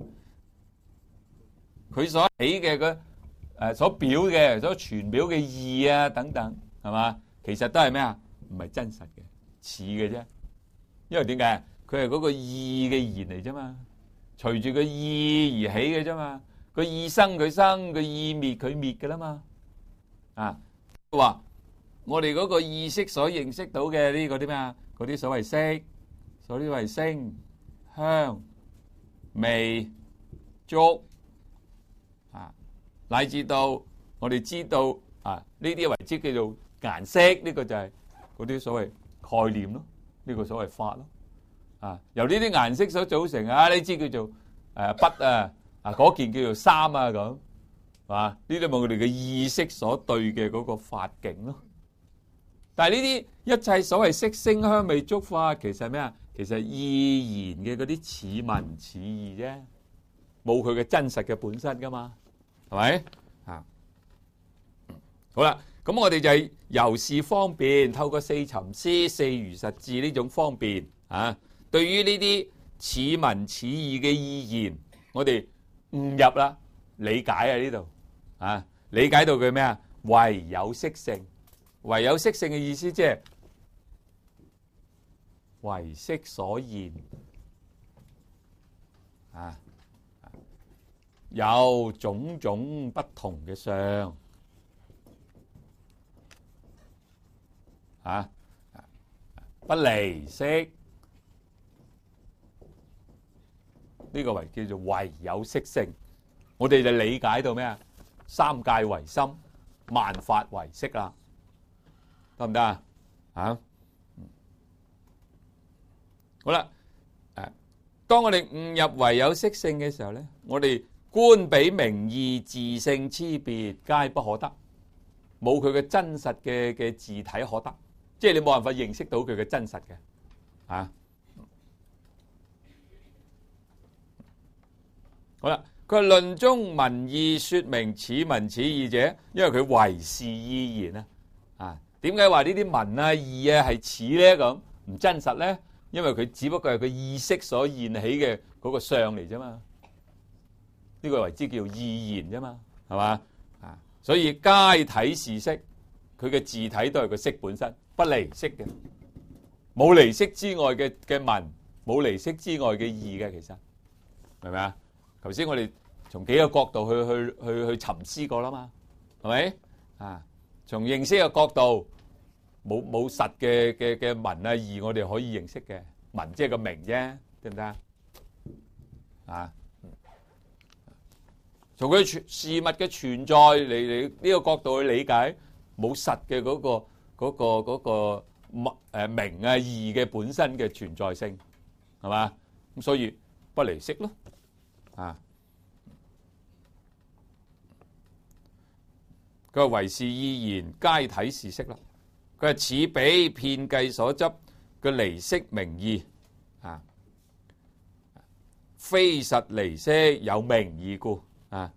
佢所起嘅所表嘅所傳表嘅義啊等等，係嘛？其實都係咩啊？唔係真實嘅，似嘅啫。因為點解？佢係嗰個義嘅言嚟啫嘛，隨住個義而起嘅啫嘛。個義生佢生，個義滅佢滅嘅啦嘛。啊，話我哋嗰個意識所認識到嘅呢個啲咩啊？嗰啲所謂色，所謂聲、香、味、觸啊，乃至到我哋知道啊，呢啲為之叫做顏色，呢個就係嗰啲所謂概念咯，呢個所謂法咯。啊，由呢啲顏色所組成啊，呢支叫做筆啊，嗰件叫做衫啊，咁係嘛？呢啲咪我哋嘅意識所對嘅嗰個法境咯。但係呢啲一切所謂色聲香味觸法，其實係咩啊？其實意言嘅嗰啲似文似義啫，冇佢嘅真實嘅本身噶嘛，係咪啊？好啦， 咁我哋就係由是方便，透過四尋思、四如實智呢種方便啊，對於呢啲似文似義嘅意言，我哋悟入啦，理解啊呢度啊，理解到佢咩啊？唯有識性，唯有識性嘅意思即係唯識所現啊，有種種不同嘅相啊，不離識，呢個為叫做唯有識性。我哋就理解到咩啊？三界唯心，萬法唯識啦，得唔得啊？啊，好啦，當我哋悟入唯有識性嘅時候咧，我哋觀彼名義自性差別皆不可得，冇佢嘅真實嘅自體可得，即係你冇辦法認識到佢嘅真實嘅啊。好啦，佢話論中文義說明似文似義者，因為佢唯是意言啊。啊，點解話呢啲文啊義啊係似咧咁唔真實咧？因為佢只不過係佢意識所現起嘅嗰個相嚟啫嘛。呢個為之叫意言啫嘛，係嘛啊？所以皆體是識，佢嘅自體都係個識本身，不離識嘅，冇離識之外嘅文，冇離識之外嘅義嘅，其實明唔明啊？頭先我哋從幾個角度去尋思過啦嘛，係咪啊？從認識嘅角度，冇實嘅文啊義，我哋可以認識嘅文，即係個名啫，得唔得啊？從佢事物嘅存在嚟呢個角度去理解，冇實嘅嗰個名啊義嘅本身嘅存在性，係嘛？咁所以不離識咯。啊！佢話唯是意言，皆體是識啦。佢係似彼遍計所執嘅離識名義啊，非實離識，有名義故啊。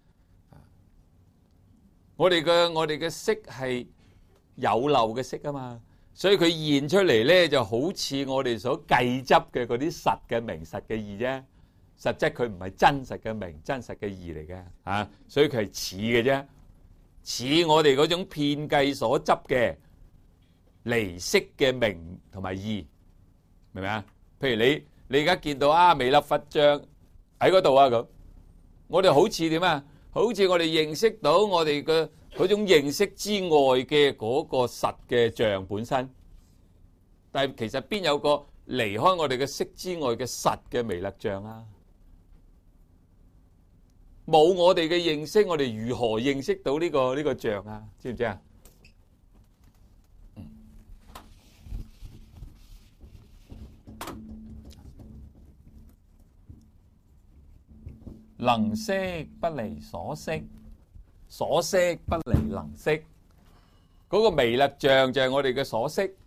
我哋嘅識係有漏嘅識啊嘛，所以佢現出嚟咧就好似我哋所計執嘅嗰啲實嘅名、實嘅義啫。實質佢唔係真實嘅名、真實嘅義嚟嘅啊，所以佢係似嘅啫，似我哋嗰種遍計所執嘅離識嘅名同埋義，明唔明啊？譬如你而家見到啊彌勒佛像喺嗰度啊咁，我哋好似點啊？好似我哋認識到我哋嘅嗰種認識之外嘅嗰個實嘅像本身，但係其實邊有個離開我哋嘅識之外嘅實嘅彌勒像啊？冇我哋嘅認識，我哋如何認識到呢個像啊？知唔知啊？能識不離所識，所識不離能識。嗰個彌勒像就係我哋嘅所識，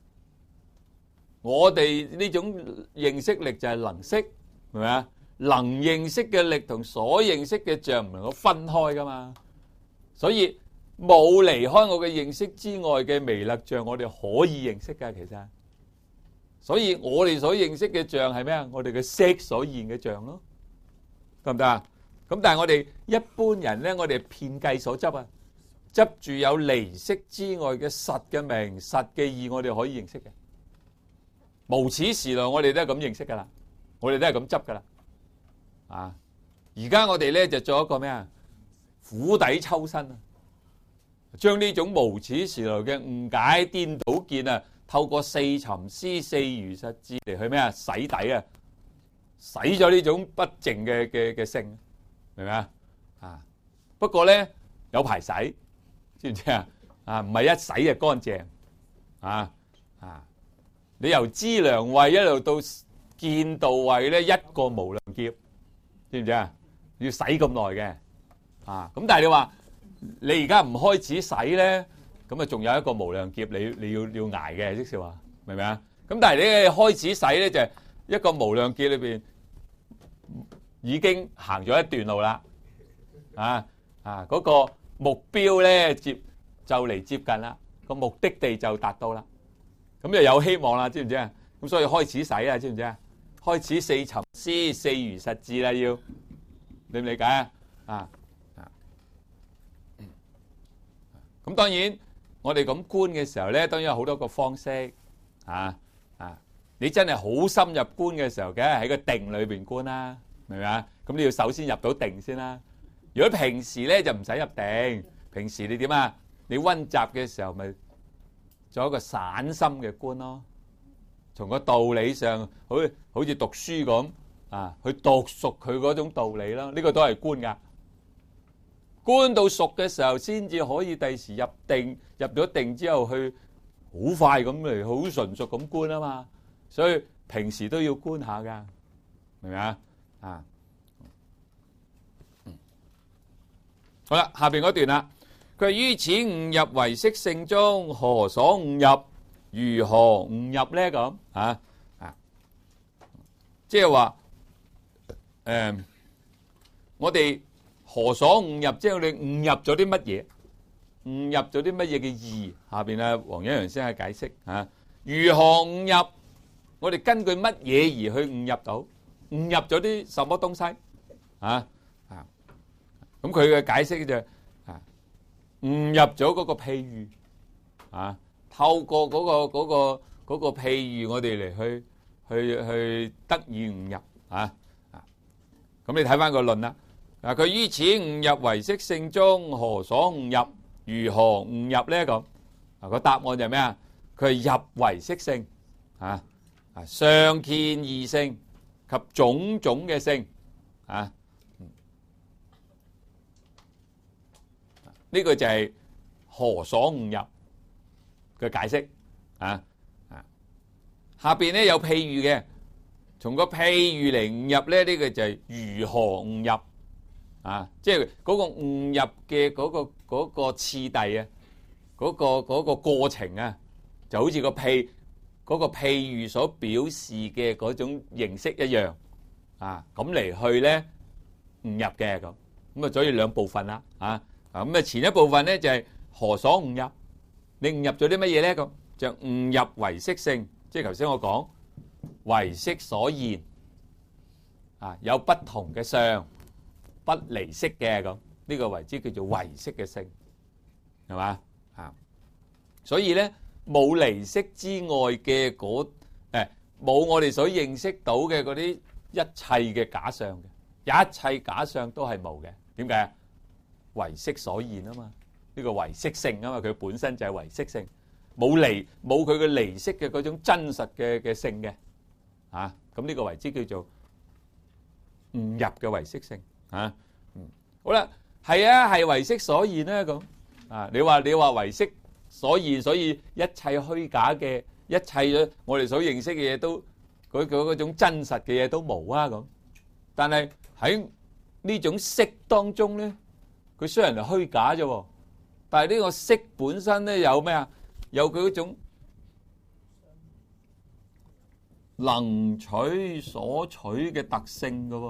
我哋呢種認識力就係能識，明唔明啊？能認識嘅力同所認識嘅像唔能夠分開噶嘛，所以冇離開我嘅認識之外嘅彌勒像，我哋可以認識噶。其實，所以我哋所認識嘅像係咩啊？我哋嘅識所現嘅像咯，得唔得啊？咁但係我哋一般人咧，我哋遍計所執啊，執住有離識之外嘅實嘅名、實嘅義，我哋可以認識嘅。無始時來，我哋都係咁認識噶啦，我哋都係咁執噶啦。啊！而家我哋咧就做一個咩啊？釜底抽薪啊！將呢種無始時來嘅誤解、顛倒見啊，透過四尋思、四如實智嚟去咩啊？洗底啊！洗咗呢種不淨嘅性，明唔明啊？啊！不過咧有排洗，知唔知啊？啊！唔係一洗就乾淨啊！啊！你由資糧位一路到見道位咧，一個無量劫。知唔知啊？要洗咁耐嘅啊！咁但係你話你而家唔開始洗咧，咁啊仲有一個無量劫你要捱嘅，即係話明唔明啊？咁但係你開始洗咧，就係一個無量劫裏邊已經行咗一段路啦。嗰個目標咧就嚟接近啦，個目的地就達到啦，咁就有希望啦，知唔知啊？咁所以開始使啊，知唔知啊？開始四沉思，四如實智啦，要理唔理解啊？咁當然我哋咁觀嘅時候咧，當然有好多個方式你真係好深入觀嘅時候，梗係喺個定裏邊觀啦，明唔明啊？咁你要首先入到定先啦。如果平時咧就唔使入定，平時你點啊？你溫習嘅時候咪做一個散心嘅觀咯。從個道理上，好似讀書咁去讀熟佢嗰種道理咯。呢個都係觀噶。觀到熟嘅時候，先至可以第時入定，入咗定之後去好快咁嚟，好純熟咁觀啊嘛。所以平時都要觀下噶，明唔明啊？好啦，下邊嗰段啦，佢話於此悟入唯識性中，何所悟入？如何悟入咧？咁即係話我哋何所悟入？即係我哋悟入咗啲乜嘢？悟入咗啲乜嘢嘅義？下邊啊，黃一陽先生解釋如何悟入？我哋根據乜嘢而去悟入到？悟入咗啲什麼東西？咁佢嘅解釋就悟入咗嗰個譬喻透過嗰個譬喻，我哋嚟去得以悟入咁你睇翻個論啦。佢於此悟入唯識性中，何所悟入？如何悟入咧？咁個答案就係咩啊？佢係入唯識性上見二性及種種嘅性呢個就係何所悟入嘅解釋下邊咧有譬喻嘅，從個譬喻嚟悟入咧，呢個就係如何悟入即係嗰個悟入嘅嗰個次第嗰個過程就好似嗰個譬喻所表示嘅嗰種形式一樣咁嚟去咧悟入嘅咁所以兩部分啦咁前一部分咧就係何所悟入？你悟入咗啲乜嘢咧？咁就悟入唯識性，即係頭先我講唯識所現有不同嘅相，不離識嘅咁，呢個為之叫做唯識嘅性，係嘛所以咧冇離識之外嘅冇我哋所認識到嘅嗰啲一切嘅假相嘅，一切假相都係無嘅。點解？唯識所現啊嘛，呢個唯識性啊嘛，佢本身就係唯識性，冇佢嘅離識嘅嗰種真實嘅性嘅咁呢個為之叫做悟入嘅唯識性好啦，係唯識所現啦咁你話唯識所現，所以一切虛假嘅一切我哋所認識嘅嘢都嗰種真實嘅嘢都冇咁，但係喺呢種識當中咧，佢雖然係虛假啫，但係呢個識本身咧有咩有佢嗰種能取所取嘅特性噶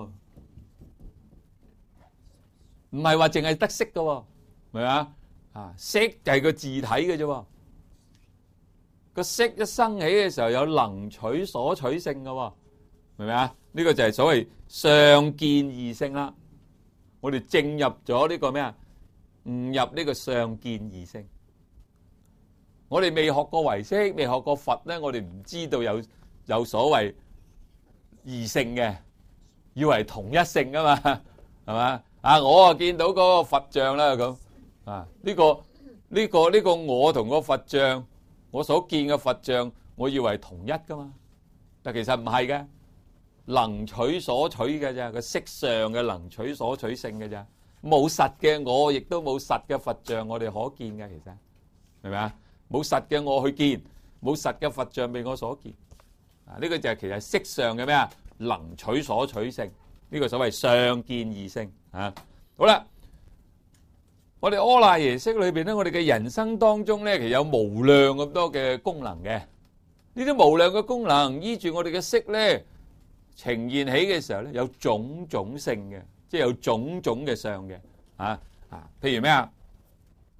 唔係話淨係得識噶明嘛識就係個字體嘅啫，個識一生起嘅時候有能取所取性噶明唔明啊？呢個就係所謂上見二性啦。我哋正入咗呢個咩悟入呢個上見二性。我哋未學過唯識，未學過佛咧，我哋唔知道有所謂二性嘅，以為同一性噶嘛，係嘛我見到嗰個佛像啦咁呢個我同個佛像，我所見嘅佛像，我以為同一噶嘛，但其實唔係嘅。能取所取嘅咋，個色上嘅能取所取性嘅咋，冇實嘅我，亦都冇實嘅佛像，我哋可見嘅，其實明唔明啊？冇實嘅我去見，冇實嘅佛像被我所見呢個就係其實色上嘅咩能取所取性，呢個所謂上見二性好啦，我哋阿賴耶識裏邊咧，我哋嘅人生當中咧，其實有無量咁多嘅功能嘅，呢啲無量嘅功能依住我哋嘅識咧呈現起嘅時候咧，有種種性嘅，即係有種種嘅相嘅譬如咩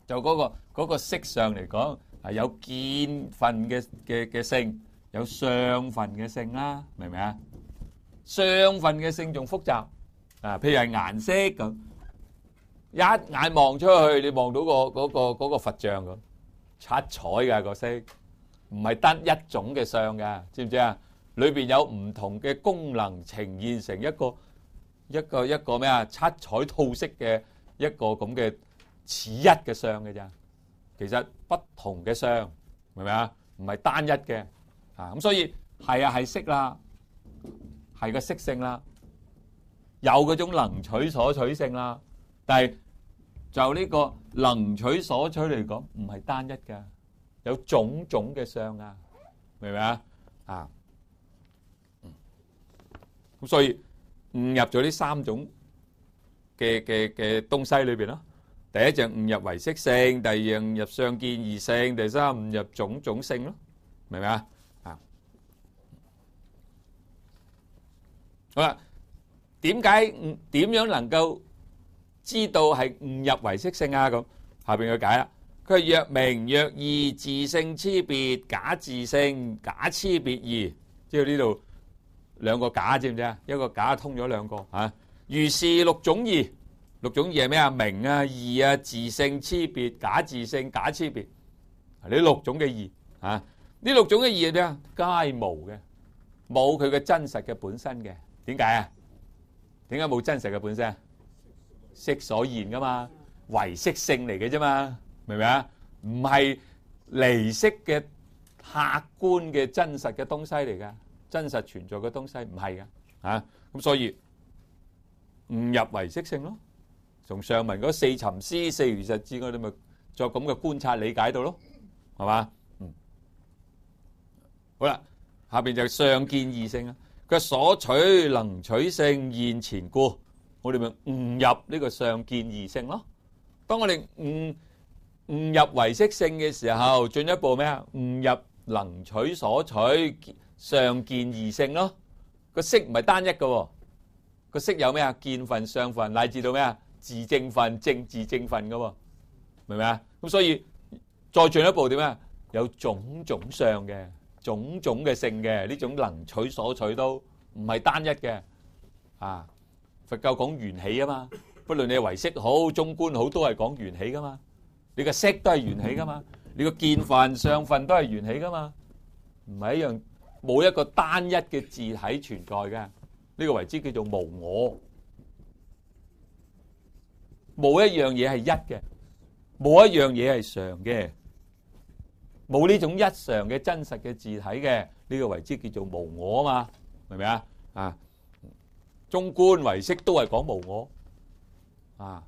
就嗰個色上嚟講係有見分嘅性，有相分嘅性啦，明唔明啊？相分嘅性仲複雜啊，譬如係顏色咁，一眼望出去，你望到嗰個佛像咁七彩嘅個色，唔係得一種嘅相㗎，知唔知啊？裏邊有唔同嘅功能呈現成一個咩啊？七彩套色嘅一個咁嘅似一嘅相嘅咋，其實不同嘅相，明唔明啊？唔係單一嘅啊，咁所以係色啦，係個色性啦，有嗰種能取所取性啦，但係就呢個能取所取嚟講，唔係單一嘅，有種種嘅相啊，明唔明啊？啊，咁所以誤入咗呢三種嘅東西裏邊咯。第一就誤入唯識性，第二誤入相見二性，第三誤入種種性咯，明唔明啊？啊，好啦，點樣能夠知道係誤入唯識性啊？咁下邊佢解啦，佢係若名若義，自性差別，假自性，假差別義，即係呢度兩個假，知唔知啊？一個假通咗兩個啊，如是六種義。六種義係咩啊？名啊、義啊、自性、差別、假自性、假差別，呢六種嘅義啊，呢六種嘅義係咩啊？皆無嘅，冇佢嘅真實嘅本身嘅。點解啊？點解冇真實嘅本身啊？色所現噶嘛，唯識性嚟嘅啫嘛，明唔明啊？唔係離色嘅客觀嘅真實嘅東西嚟噶，真實存在嘅東西唔係噶啊，咁所以誤入唯識性咯。從上文嗰四尋思、四如實智，我哋咪作咁嘅觀察理解到咯，係嘛？好啦，下邊就相見二性啊。佢所取能取性現前故，我哋咪誤入呢個相見二性咯。當我哋誤入唯識性嘅時候，進一步咩啊？誤入能取所取相見二性咯。個色唔係單一嘅，個色有咩啊？見分、相分，乃至到咩啊？自證分、正自證分噶，明唔明啊？咁所以再進一步點啊？有種種相嘅，種種嘅性嘅，呢種能取所取都唔係單一嘅啊！佛教講緣起啊嘛，不論你係唯識好、中觀好，都係講緣起噶嘛。你個色都係緣起噶嘛，你個見分、相分都係緣起噶嘛，唔係一樣，冇一個單一嘅自體存在嘅。呢個為之叫做無我。冇一樣嘢係一嘅，冇一樣嘢係常嘅，冇呢種一常嘅真實嘅自體嘅，呢個為之叫做無我啊嘛，明唔明啊？啊，中觀唯識都係講無我啊，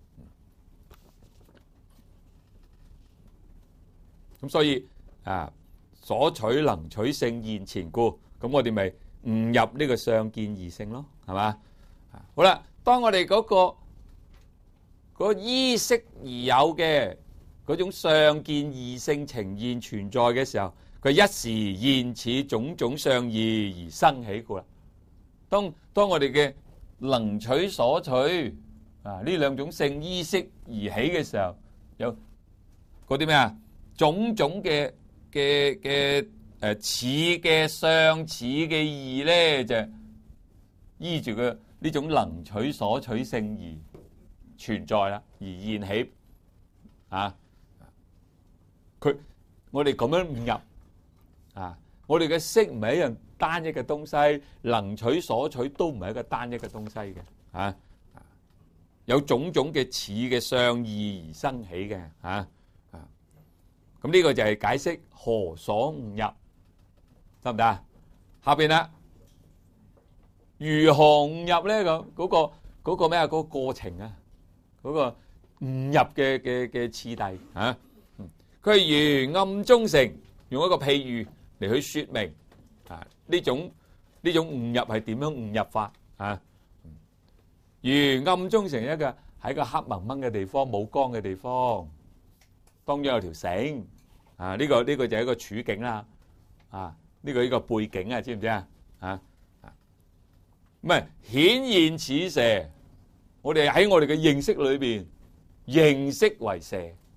咁所以啊，所取能取性現前故，咁我哋咪誤入呢個相見二性咯，係嘛？好啦，當我哋嗰個依識而有嘅嗰種相見二性呈現存在嘅時候，佢一時現似種種相異而生起故啦。當我哋嘅能取所取啊呢兩種性依識而起嘅時候，有嗰啲咩啊？種種嘅似嘅相似嘅異咧，就依住佢呢種能取所取性而存在啦，而現起啊！我哋咁樣誤入啊！我哋嘅色唔係一樣單一嘅東西，能取所取都唔係一個單一嘅東西嘅啊！有種種嘅似嘅相異而生起嘅啊！咁呢個就係解釋何所誤入，得唔得啊？下邊啦，如何誤入咧？嗰個咩啊？嗰個過程啊！嗰個誤入嘅次第嚇，佢係如暗中成，用一個譬喻嚟去説明啊呢種誤入係點樣誤入法啊？如暗中成一個喺個黑濛濛嘅地方，冇光嘅地方，當中有條繩啊，呢個就係一個處境啦啊，呢個背景啊，知唔知啊？啊唔係顯現此蛇。我哋喺我哋嘅認識裏邊，認識為蛇，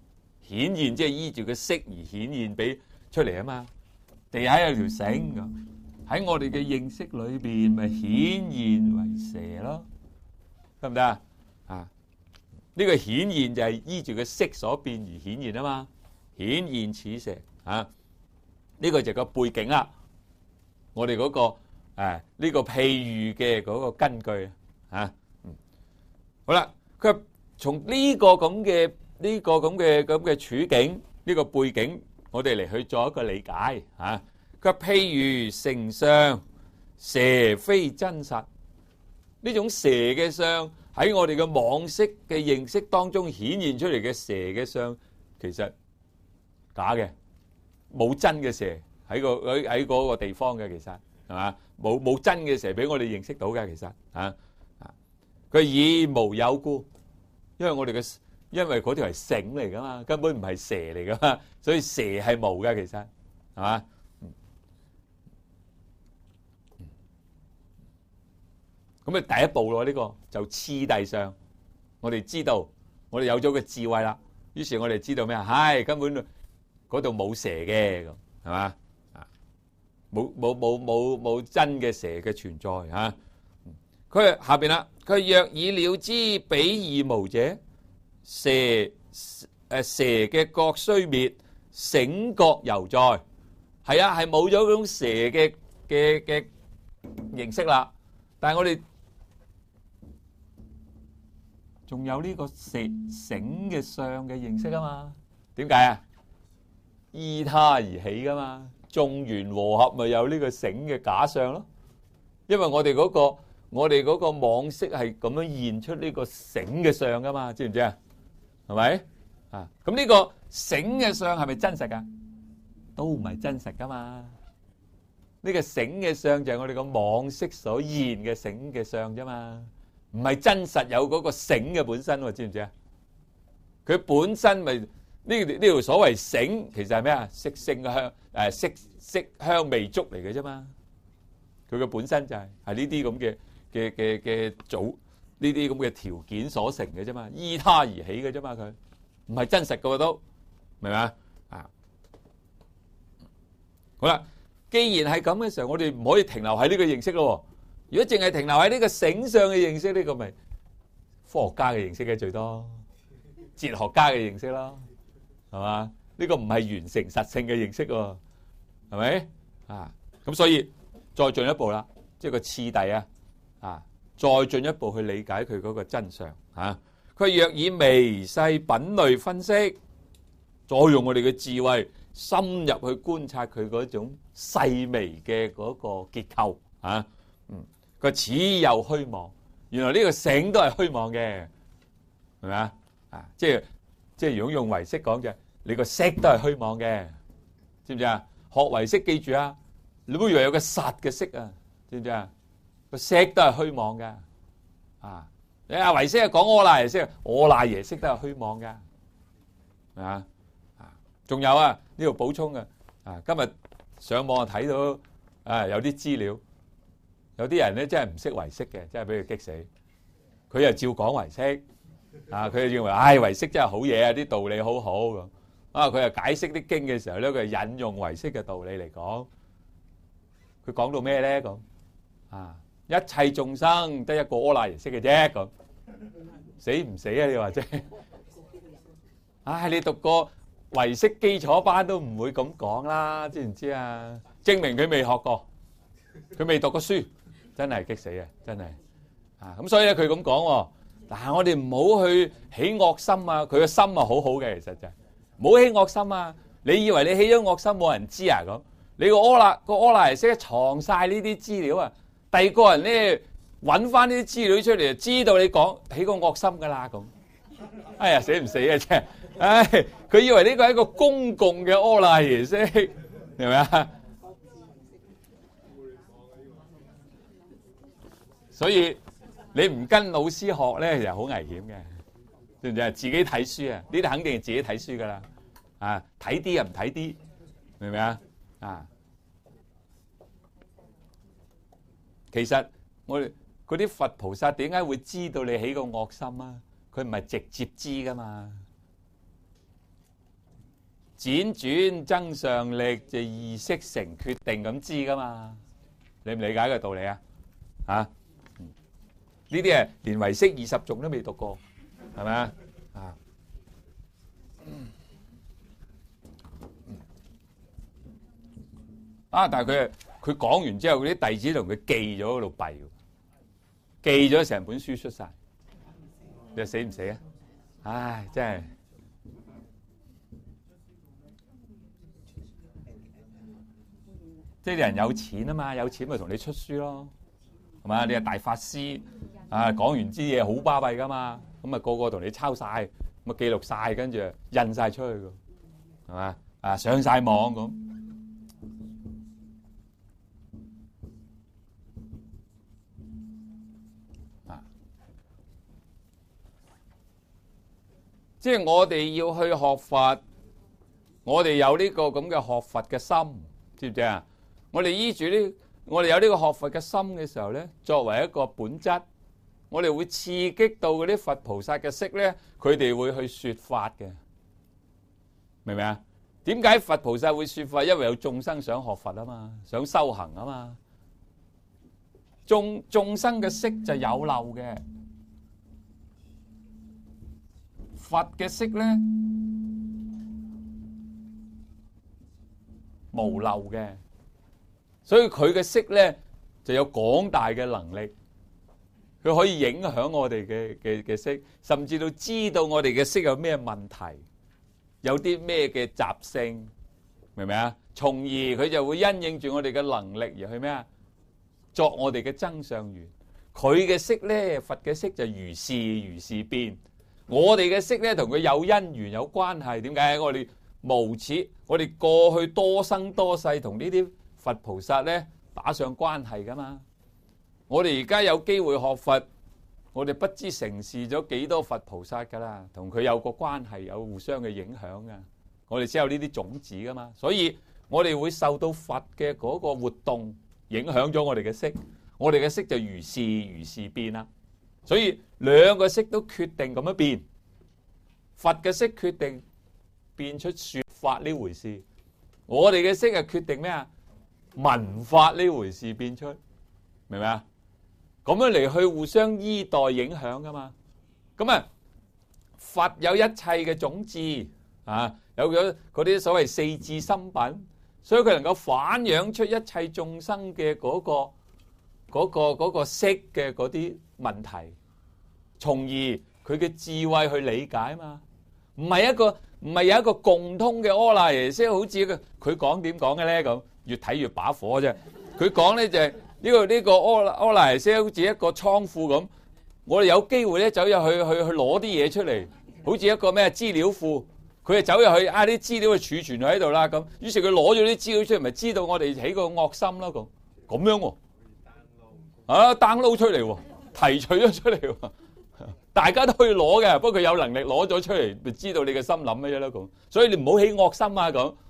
顯現，即係依住個色而顯現俾出嚟啊嘛。地下有條繩咁，喺我哋嘅認識裏邊，咪顯現為蛇咯，得唔得啊？啊，呢個顯現就係依住個色所變而顯現啊嘛，顯現似蛇啊，呢個就係個背景啦。我哋嗰個呢個譬喻嘅嗰個根據啊，好啦，佢從呢個咁嘅處境，呢個背景，我哋嚟去做一個理解嚇。佢譬如丞相，蛇非真實。呢種蛇嘅相喺我哋嘅妄識嘅認識當中顯現出嚟嘅蛇嘅相，其實假嘅，冇真嘅蛇喺嗰個地方嘅，其實係嘛？冇真嘅蛇俾我哋認識到嘅，其實嚇。佢以無有故，因為嗰條係繩嚟噶嘛，根本唔係蛇嚟噶嘛，所以蛇係無嘅，其實係嘛？咁啊，第一步咯，呢個就次第上，我哋知道，我哋有咗個智慧啦。於是，我哋知道咩啊？係根本嗰度冇蛇嘅，咁係嘛？冇真嘅蛇嘅存在嚇。佢下邊啦，佢若以了知彼二無者，蛇嘅覺雖滅，繩覺猶在。係啊，係冇咗嗰種蛇嘅認識啦。但係我哋仲有呢個繩嘅相嘅認識啊嘛？點解啊？依他而起噶嘛，眾緣和合咪有呢個繩嘅假相咯。因為我哋嗰個妄識係咁樣現出呢個繩嘅相噶嘛，知唔知啊？係咪啊？咁呢個繩嘅相係咪真實噶？都唔係真實噶嘛。呢個繩嘅相就係我哋個妄識所現嘅繩嘅相啫嘛，唔係真實有嗰個繩嘅本身喎，知唔知啊？佢本身咪呢條所謂繩，其實係咩啊？色聲香色香味觸嚟嘅啫嘛。佢嘅本身就係呢啲咁嘅組，呢啲咁嘅條件所成嘅啫嘛，依他而起嘅啫嘛，佢唔係真實嘅喎，都明嘛？啊，好啦。既然係咁嘅時候，我哋唔可以停留喺呢個認識咯。如果淨係停留喺呢個繩上嘅認識，呢個咪科學家嘅認識嘅最多，哲學家嘅認識咯，係嘛？呢個唔係完成實性嘅認識喎，係咪？啊，咁所以再進一步啦，即係個次第啊，再進一步去理解佢嗰個真相嚇。佢若以微細品類分析，再用我哋嘅智慧深入去觀察佢嗰種細微嘅嗰個結構啊，佢似有虛妄，原來呢個繩都係虛妄嘅，係咪啊？啊，即係如果用唯識講就係你個色都係虛妄嘅，知唔知啊？學唯識記住啊，你唔好以為有個實嘅色啊，知唔知啊？個色都係虛妄嘅，啊，你阿唯識係講阿賴耶識，阿賴耶識都係虛妄嘅，啊。仲有啊，呢度補充嘅啊，今日上網睇到啊，有啲資料，有啲人咧真係唔識唯識嘅，真係俾佢激死。佢又照講唯識啊，佢又認為唯識真係好嘢啊，啲道理好好咁啊。佢又解釋啲經嘅時候咧，佢係引用唯識嘅道理嚟講。佢講到咩咧咁啊？一切眾生得一個阿賴耶識嘅啫咁，死唔死啊？你話啫？你讀過唯識基礎班都唔會咁講啦，知唔知啊？證明佢未學過，佢未讀過書，真係激死啊！真係啊！咁所以咧，佢咁講，嗱，我哋唔好去起惡心啊！佢個心啊好好嘅，其實就係唔好起惡心啊！你以為你起咗惡心冇人知啊？咁你個阿賴耶識藏晒呢啲資料啊！第二個人咧揾翻呢啲資料出嚟，就知道你講起個惡心噶啦咁。哎呀，死唔死啊？真係！佢以為呢個係一個公共嘅阿賴耶識，係咪啊？所以你唔跟老師學咧，就好危險嘅，知唔知啊？自己睇書啊，呢啲肯定係自己睇書噶啦，啊，睇啲又唔睇啲，明唔明啊？啊，其實我哋嗰啲佛菩薩點解會知道你起個惡心啊？佢唔係直接知噶嘛。 輾轉增上力，就意識成決定咁知噶嘛？你唔理解個道理啊？啊？呢啲係連唯識20頌都未讀過，係咪啊？但係佢講完之後，嗰啲弟子同佢記咗嗰度弊，記咗成本書出晒，你話死唔死啊？唉，真係。即係啲人有錢啊嘛，有錢咪同你出書咯，係嘛？你係大法師啊，講完啲嘢好巴閉噶嘛，咁啊個個同你抄晒，咁啊記錄晒，跟住印晒出去噶，係嘛？啊上晒網咁，啊，即係我哋要去學佛，我哋有呢個咁嘅學佛嘅心，知唔知啊？我哋依住呢，我哋有呢個學佛嘅心嘅時候咧，作為一個本質，我哋會刺激到嗰啲佛菩薩嘅識咧，佢哋會去說法嘅，明唔明啊？點解佛菩薩會說法？因為有眾生想學佛啊嘛，想修行啊嘛。眾生嘅識就有漏嘅，佛嘅識咧無漏嘅。所以佢嘅識咧就有廣大嘅能力，佢可以影響我哋嘅識，甚至到知道我哋嘅識有咩問題，有啲咩嘅習性，明唔明啊？從而佢就會因應住我哋嘅能力而去咩啊？作我哋嘅增上緣。佢嘅識咧，佛嘅識就如是變。我哋嘅識咧同佢有因緣有關係。點解？我哋無始，我哋過去多生多世同呢啲佛菩薩咧打上關係噶嘛？我哋而家有機會學佛，我哋不知承事咗幾多佛菩薩噶啦，同佢有個關係，有互相嘅影響噶。我哋先有呢啲種子噶嘛，所以我哋會受到佛嘅嗰個活動影響咗我哋嘅識，我哋嘅識就如是變啦。所以兩個識都決定咁樣變，佛嘅識決定變出說法呢回事，我哋嘅識係決定咩啊？文法呢回事變出，明唔明啊？咁樣嚟去互相依代影響噶嘛？咁啊，佛有一切嘅種智啊，有咗嗰啲所謂四智心品，所以佢能夠反映出一切眾生嘅嗰個識嘅嗰啲問題，從而佢嘅智慧去理解嘛。唔係有一個共通嘅阿賴耶識，好似佢講點講嘅咧咁。越睇越把火啫！佢講咧就係呢個阿賴耶識好似一個倉庫咁，我哋有機會咧走入去攞啲嘢出嚟，好似一個咩資料庫，佢就走入去啲資料去儲存喺度啦咁。於是佢攞咗啲資料出嚟，咪知道我哋起個惡心咯咁樣喎。download 出嚟喎，提取咗出嚟喎，大家都可以攞嘅，不過佢有能力攞咗出嚟，咪知道你嘅心諗乜嘢咯咁。所以你唔好起惡心啊咁。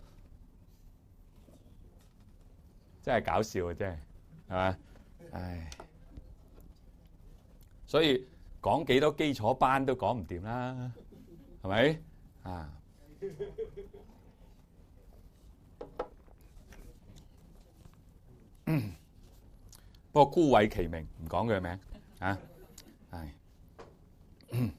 真係搞笑啊！真係，係嘛？唉，所以講幾多基礎班都講唔掂啦，係咪？啊，不過孤偉其名，唔講佢名啊。係，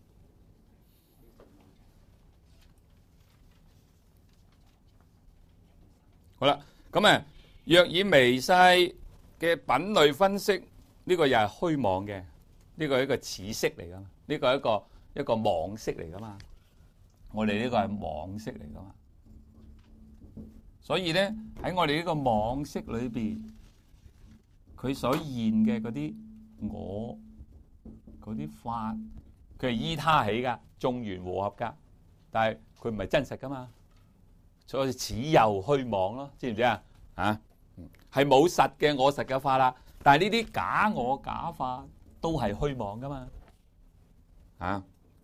好啦，咁啊。若以微細嘅品類分析，呢個又係虛妄嘅，呢個係一個似識嚟噶嘛，呢個係一個妄識嚟噶嘛，我哋呢個係妄識嚟噶嘛，所以咧喺我哋呢個妄識裏邊，佢所現嘅嗰啲我嗰啲法，佢係依他起噶，眾緣和合噶，但係佢唔係真實噶嘛，所以似有虛妄咯，知唔知啊？啊？係冇實嘅我實嘅法啦，但係呢啲假我假法都係虛妄噶嘛，啊，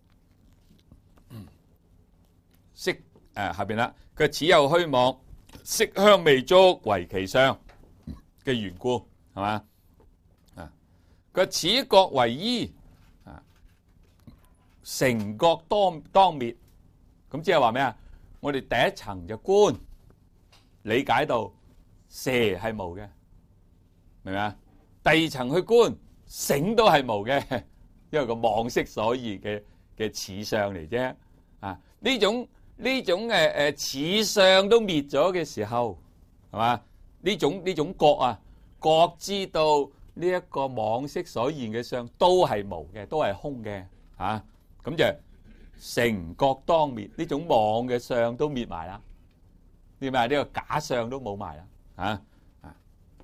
色下邊啦，佢此有虛妄，色香味觸為其相嘅緣故，係嘛？啊，佢此覺為依，啊，成覺當滅，咁即係話咩啊？ 我哋第一層就觀，理解到蛇係無嘅，明唔明啊？第二層去觀，繩都係無嘅，因為個妄識所現嘅似相嚟啫。啊，呢種似相都滅咗嘅時候，係嘛？呢種覺啊，覺知道呢一個妄識所現嘅相都係無嘅，都係空嘅，嚇咁就成覺當滅，呢種妄嘅相都滅埋啦。點解呢個假相都冇埋啦？嚇啊！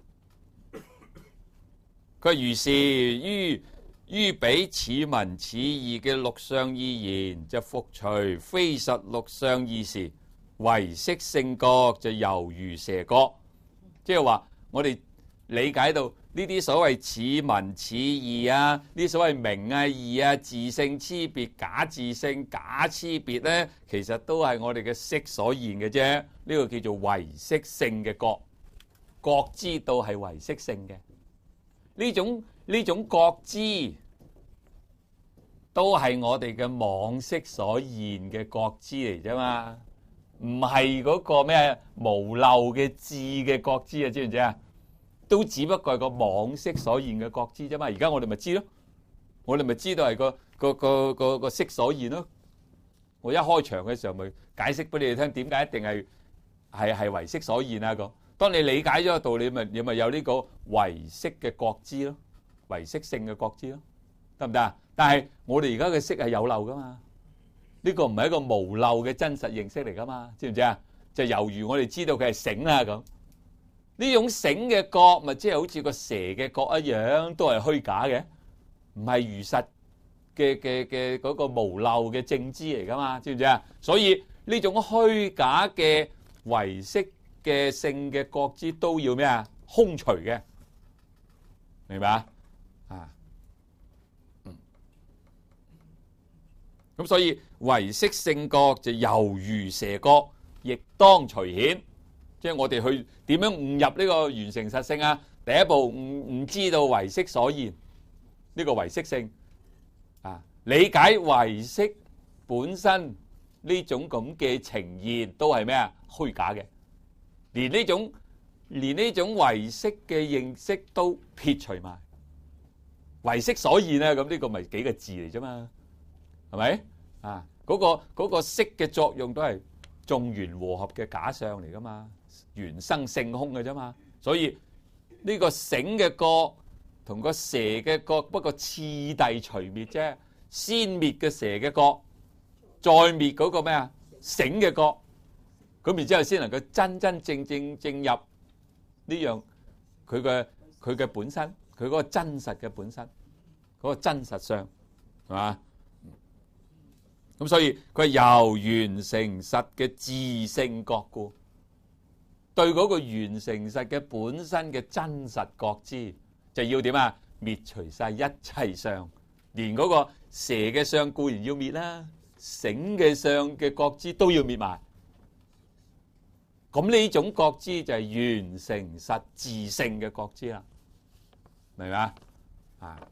佢如是於彼此聞此義嘅六相意言，就復除非實六相意時，唯識性覺就猶如蛇覺。即係話，我哋理解到呢啲所謂似聞似義啊，呢啲所謂名啊義啊，自性差別、假自性、假差別咧，其實都係我哋嘅識所現嘅啫。呢個叫做唯識性嘅覺，覺知道係唯識性嘅。呢種覺知都係我哋嘅妄識所現嘅覺知嚟啫嘛，唔係嗰個咩無漏嘅智嘅覺知啊，知唔知啊？都只不過係個妄識所現嘅覺知啫嘛。而家我哋咪知咯，我哋咪知道係個識所現咯。我一開場嘅時候咪解釋俾你哋聽，點解一定係唯識所現啊？當你理解咗個道理，你咪有呢個唯識嘅覺知咯，唯識性嘅覺知咯，得唔得啊？但係我哋而家嘅識係有漏噶嘛，呢個唔係一個無漏嘅真實認識嚟噶嘛，知唔知啊？就猶如我哋知道佢係繩啦咁，呢種繩嘅覺咪即係好似個蛇嘅覺一樣，都係虛假嘅，唔係如實嘅嗰個無漏嘅正知嚟噶嘛，知唔知啊？所以呢種虛假嘅唯識嘅性嘅覺知都要咩啊？空除嘅，明白啊？咁所以唯識性覺就猶如蛇覺，亦當除顯。即係我哋去點樣悟入呢個圓成實性啊？第一步唔知道唯識所現呢個唯識性啊，理解唯識本身呢種咁嘅呈現都係咩啊？虛假嘅，連呢種唯識嘅認識都撇除埋，唯識所現咧，咁呢個咪幾個字嚟啫嘛？係咪啊？嗰個識嘅作用都係眾緣和合嘅假相嚟噶嘛，緣生性空嘅啫嘛。所以呢個繩嘅覺同個蛇嘅覺，不過次第除滅啫。先滅嘅蛇嘅覺，再滅嗰個咩啊？繩嘅覺，咁然之後先能夠真真正正正入呢樣佢嘅本身，佢嗰個真實嘅本身，嗰個真實相係嘛？咁所以佢係由緣成實嘅自性覺故，對嗰個緣成實嘅本身嘅真實覺知，就要點啊？滅除晒一切相，連嗰個蛇嘅相固然要滅啦，繩嘅相嘅覺知都要滅埋。咁呢種覺知就係緣成實自性嘅覺知啦，明嘛？啊！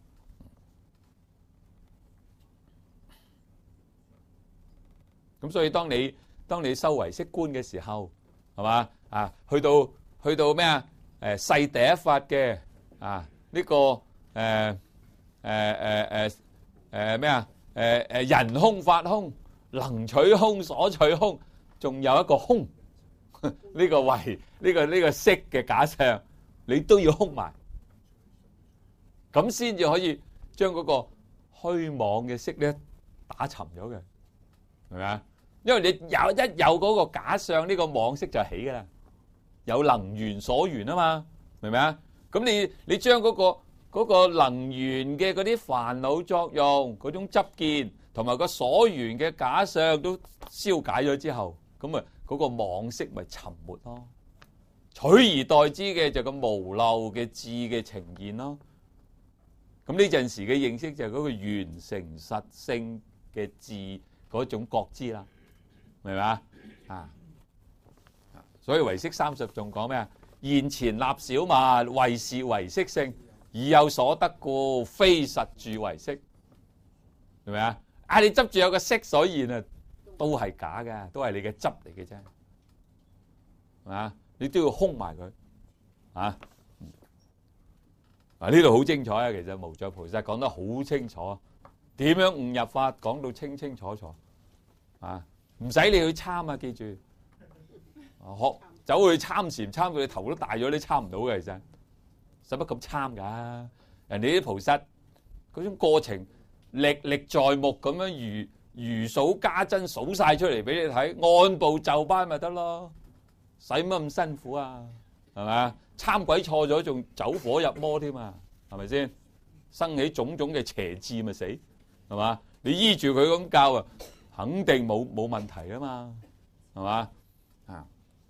咁所以當你修唯識觀嘅時候，係嘛啊？去到咩啊？世第一法嘅啊呢個咩啊？人空法空，能取空所取空，仲有一個空呢個為呢個識嘅假象，你都要空埋，咁先至可以將嗰個虛妄嘅識咧打沉咗嘅，係咪啊？因為你一有嗰個假相，呢個妄識就起噶啦，有能緣所緣啊嘛，明唔明啊？咁你將嗰個能緣嘅嗰啲煩惱作用，嗰種執見同埋個所緣嘅假相都消解咗之後，咁啊嗰個妄識咪沉沒咯，取而代之嘅就個無漏嘅智嘅呈現咯。咁呢陣時嘅認識就係嗰個緣成實性嘅智嗰種覺知啦。明嘛啊？所以唯識30仲講咩啊？現前立小物，為是唯識性，已有所得故，非實住唯識。明唔明啊？你執住有個識所現啊， 都係假嘅，都係你嘅執嚟嘅啫，係嘛？你都要空埋佢啊！呢度好精彩啊！其實無著菩薩講得好清楚，點樣悟入法講到清清楚楚啊！唔使你去參啊，記住學走去參禪，參到你頭都大咗，你參唔到嘅。其實使乜咁參㗎？人哋啲菩薩嗰種過程歷歷在目咁樣如數家珍數晒出嚟俾你睇，按部就班咪得咯，使乜咁辛苦啊？係咪？參鬼錯咗仲走火入魔添啊？係咪先？生起種種嘅邪智咪死係嘛？你依住佢咁教啊，肯定冇問題啊嘛，係嘛？啊，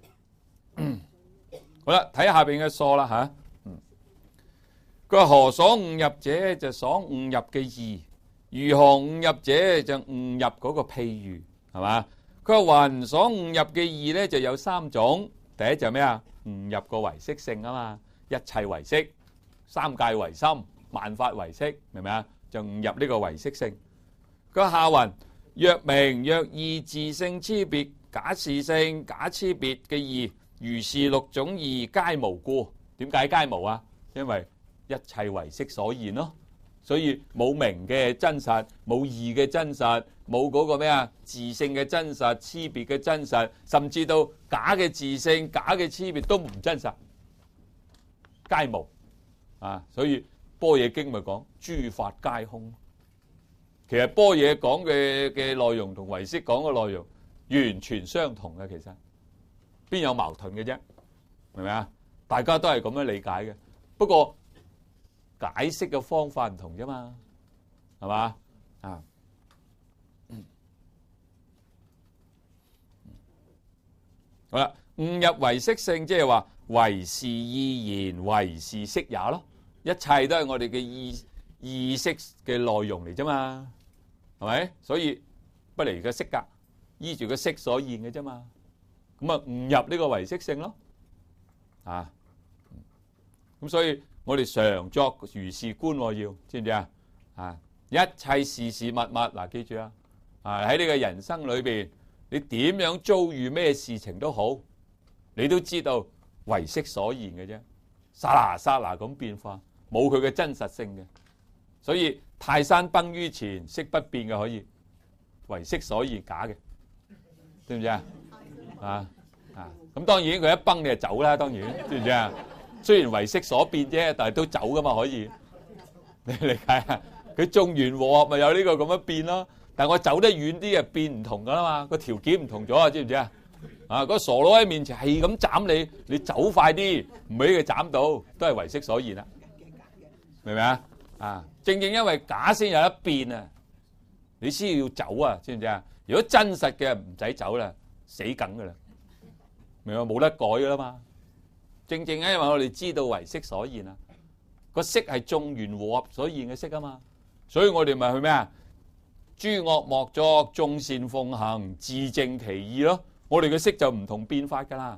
好啦，睇下邊嘅疏啦嚇。佢話何所悟入者，就所悟入嘅義；如何悟入者，就悟入嗰個譬喻，係嘛？佢話雲所悟入嘅義咧就有三種，第一就咩啊？悟入個唯識性啊嘛，一切唯識，三界唯心，萬法唯識，明唔明啊？就悟入呢個唯識性。佢下雲若名若義自性差別，假事性假差別嘅義，如是六種義皆無故。點解皆無啊？因為一切唯識所現咯，所以冇名嘅真實，冇義嘅真實，冇嗰個咩啊自性嘅真實，差別嘅真實，甚至到假嘅自性、假嘅差別都唔真實，皆無啊！所以般若經咪講諸法皆空。其實般若講嘅內容同唯識講嘅內容完全相同嘅，其實邊有矛盾嘅啫？明唔明啊？大家都係咁樣理解嘅，不過解釋嘅方法唔同啫嘛，係嘛啊？好啦，悟入唯識性，即係話唯是意言，唯是識也咯。一切都係我哋嘅意識嘅內容嚟啫嘛，係咪？所以不離個識噶，依住個識所現嘅啫嘛。咁啊，悟入呢個唯識性咯，啊，咁所以。我哋常作如是觀，要知唔知啊？啊，一切事事物物，嗱，記住啊！啊，喺呢個人生裏邊，你點樣遭遇咩事情都好，你都知道唯識所現嘅啫，剎那剎那咁變化，冇佢嘅真實性嘅。所以泰山崩於前，色不變嘅可以，唯識所現假嘅，知唔知啊？啊，咁當然佢一崩你就走啦，當然知唔知啊？雖然唯識所變啫，但係都走噶嘛，可以你理解啊？佢眾緣和合咪有呢個咁樣變咯。但係我走得遠啲啊，變唔同噶啦嘛，個條件唔同咗啊，知唔知啊？啊，嗰個傻佬喺面前係咁斬你，你走快啲，唔俾佢斬到，都係唯識所現啦，明唔明啊？啊，正正因為假先有得變啊，你先要走啊，知唔知啊？如果真實嘅唔使走啦，死梗噶啦，明嘛？冇得改噶啦嘛。正正因為我哋知道唯識所現啊，個識係眾緣和合所現嘅識啊嘛，所以我哋咪去咩啊？諸惡莫作，眾善奉行，自淨其意咯。我哋嘅識就唔同變法噶啦，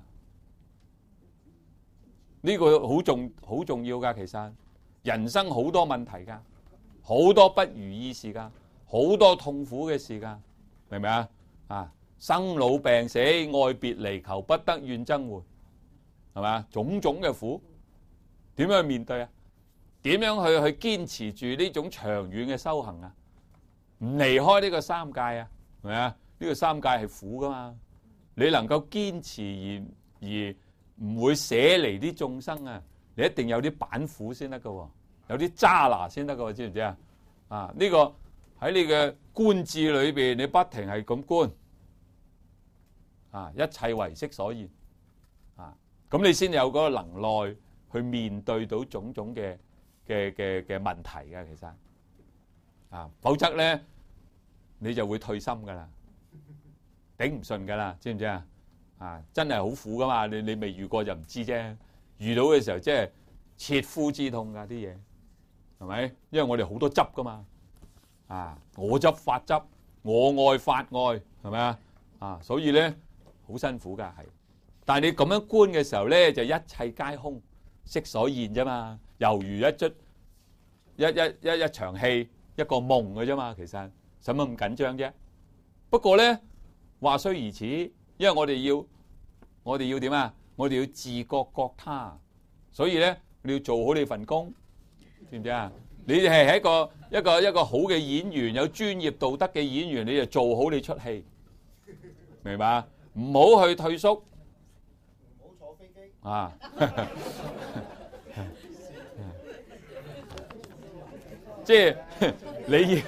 呢個好重要噶。其實人生好多問題噶，好多不如意事噶，好多痛苦嘅事噶，明唔明啊？啊，生老病死，愛別離，求不得，怨憎會。係嘛？種種嘅苦，點樣去面對啊？點樣去堅持住呢種長遠嘅修行啊？唔離開呢個三界啊？係咪啊？呢個三界係苦噶嘛？你能夠堅持而唔會捨離啲眾生啊？你一定有啲板斧先得噶，有啲揸拿先得噶，知唔知啊？啊，呢個喺你嘅觀智裏邊，你不停係咁觀啊，一切唯識所現。咁你先有嗰個能耐去面對到種種嘅問題嘅，其實啊，否則咧你就會退心噶啦，頂唔順噶啦，知唔知啊？啊，真係好苦噶嘛，你未遇過就唔知啫，遇到嘅時候即係切膚之痛噶啲嘢，係咪？因為我哋好多執噶嘛，啊，我執法執，我愛法愛，係咪啊？啊，所以咧好辛苦噶，係。但係你咁樣觀嘅時候咧，就一切皆空，識所現啫嘛，猶如一場戲，一個夢嘅啫嘛，其實使乜咁緊張啫？不過咧， 話雖如此，因為我哋要點啊？我哋要自覺覺他，所以咧你要做好你份工，知唔知啊？你係一個好嘅演員，有專業道德嘅演員，你就做好你出戲，明白啊？唔好去退縮， 唔好坐飛機啊！即係你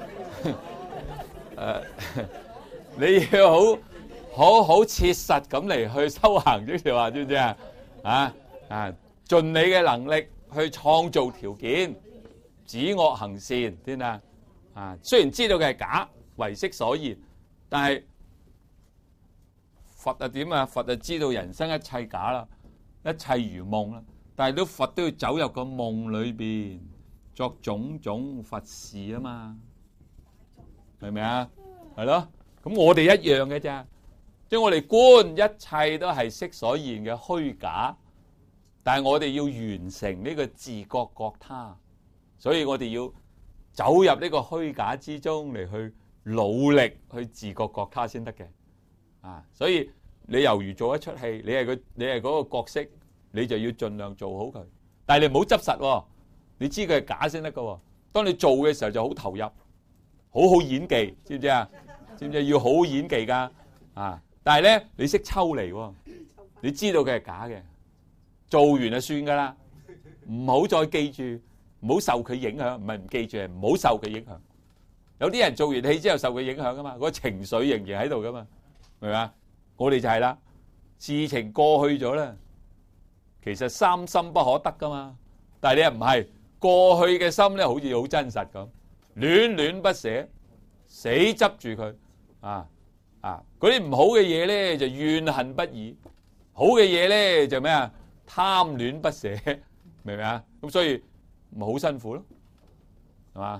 要好切實咁嚟去修行，即係話知唔知啊？盡你嘅能力去創造條件，止惡行善，知唔知啊？雖然知道嘅係假，為色所現，但係佛啊點啊？佛就知道人生一切假啦，一切如夢啦，但係佛都要走入個夢裏邊，作種種佛事啊嘛，係咪啊？係咯，咁我哋一樣嘅咋，即係我哋觀一切都係色所現嘅虛假，但係我哋要完成呢個自覺覺他，所以我哋要走入呢個虛假之中嚟去努力去自覺覺他先得嘅。所以你猶如做一出戲，你係嗰個角色，你就要盡量做好佢，但係你唔好執實喎，你知佢係假先得噶喎。當你做嘅時候就好投入，好好演技，知唔知啊？知唔知要好好演技噶？但係咧你識抽離喎，你知道佢係假嘅，做完就算噶啦，唔好再記住，唔好受佢影響，唔係唔記住，係唔好受佢影響。有啲人做完戲之後受佢影響噶嘛，個情緒仍然喺度噶嘛，明嘛？我哋就係啦，事情過去咗啦，其實三心不可得噶嘛，但係你又唔係過去嘅心咧，好似好真實咁，戀戀不捨，死執住佢嗰啲唔好嘅嘢咧就怨恨不已，好嘅嘢咧就咩啊？貪戀不捨，明唔明啊？咁所以咪好辛苦咯，係嘛？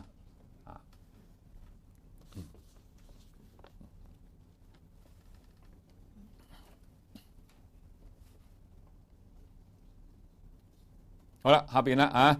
好啦，下邊啦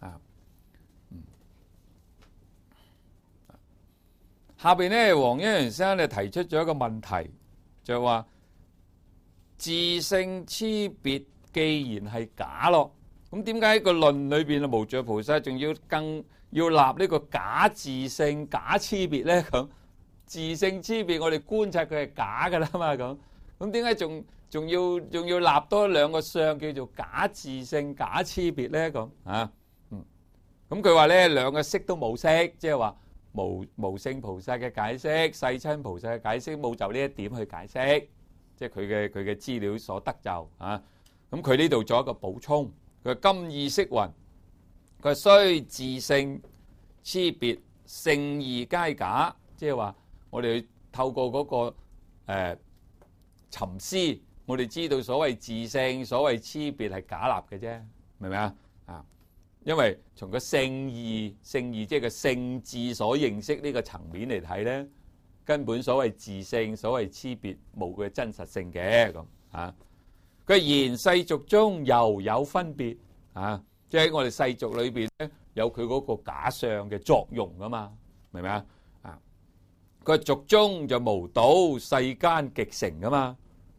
下邊咧，黃一陽先生咧提出咗一個問題，就係話自性差別既然係假咯，咁點解喺個論裏邊啊，無著菩薩仲要立呢個假自性、假差別咧？咁自性差別，我哋觀察佢係假噶啦嘛，咁點解仲要立多兩個相叫做假自性、假差別咧？咁咁佢話咧兩個識都冇識，即係話無聖菩薩嘅解釋、世親菩薩嘅解釋冇就呢一點去解釋，即係佢嘅資料所得就咁佢呢度做一個補充，佢話今義釋雲，佢話雖自性差別聖義皆假，即係話我哋透過嗰個尋思，我哋知道所謂自性、所謂差別係假立嘅啫，明唔明啊？因為從個聖義即係個聖智所認識呢個層面嚟睇咧，根本所謂自性、所謂差別冇佢嘅真實性嘅咁佢言世俗中猶有分別即係喺我哋世俗裏邊咧有佢嗰個假相嘅作用噶嘛，明唔明啊？佢俗中就無倒世間極成噶嘛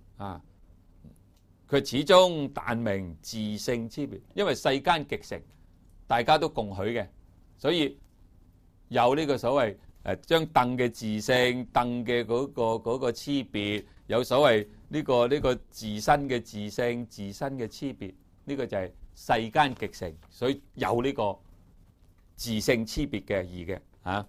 佢始終但明自性差別，因為世間極成。大家都共許嘅，所以有呢個所謂將凳嘅自性、凳嘅嗰個差別，有所謂呢個自身嘅自性、自身嘅差別，呢個就係世間極成，所以有呢個自性差別嘅義嘅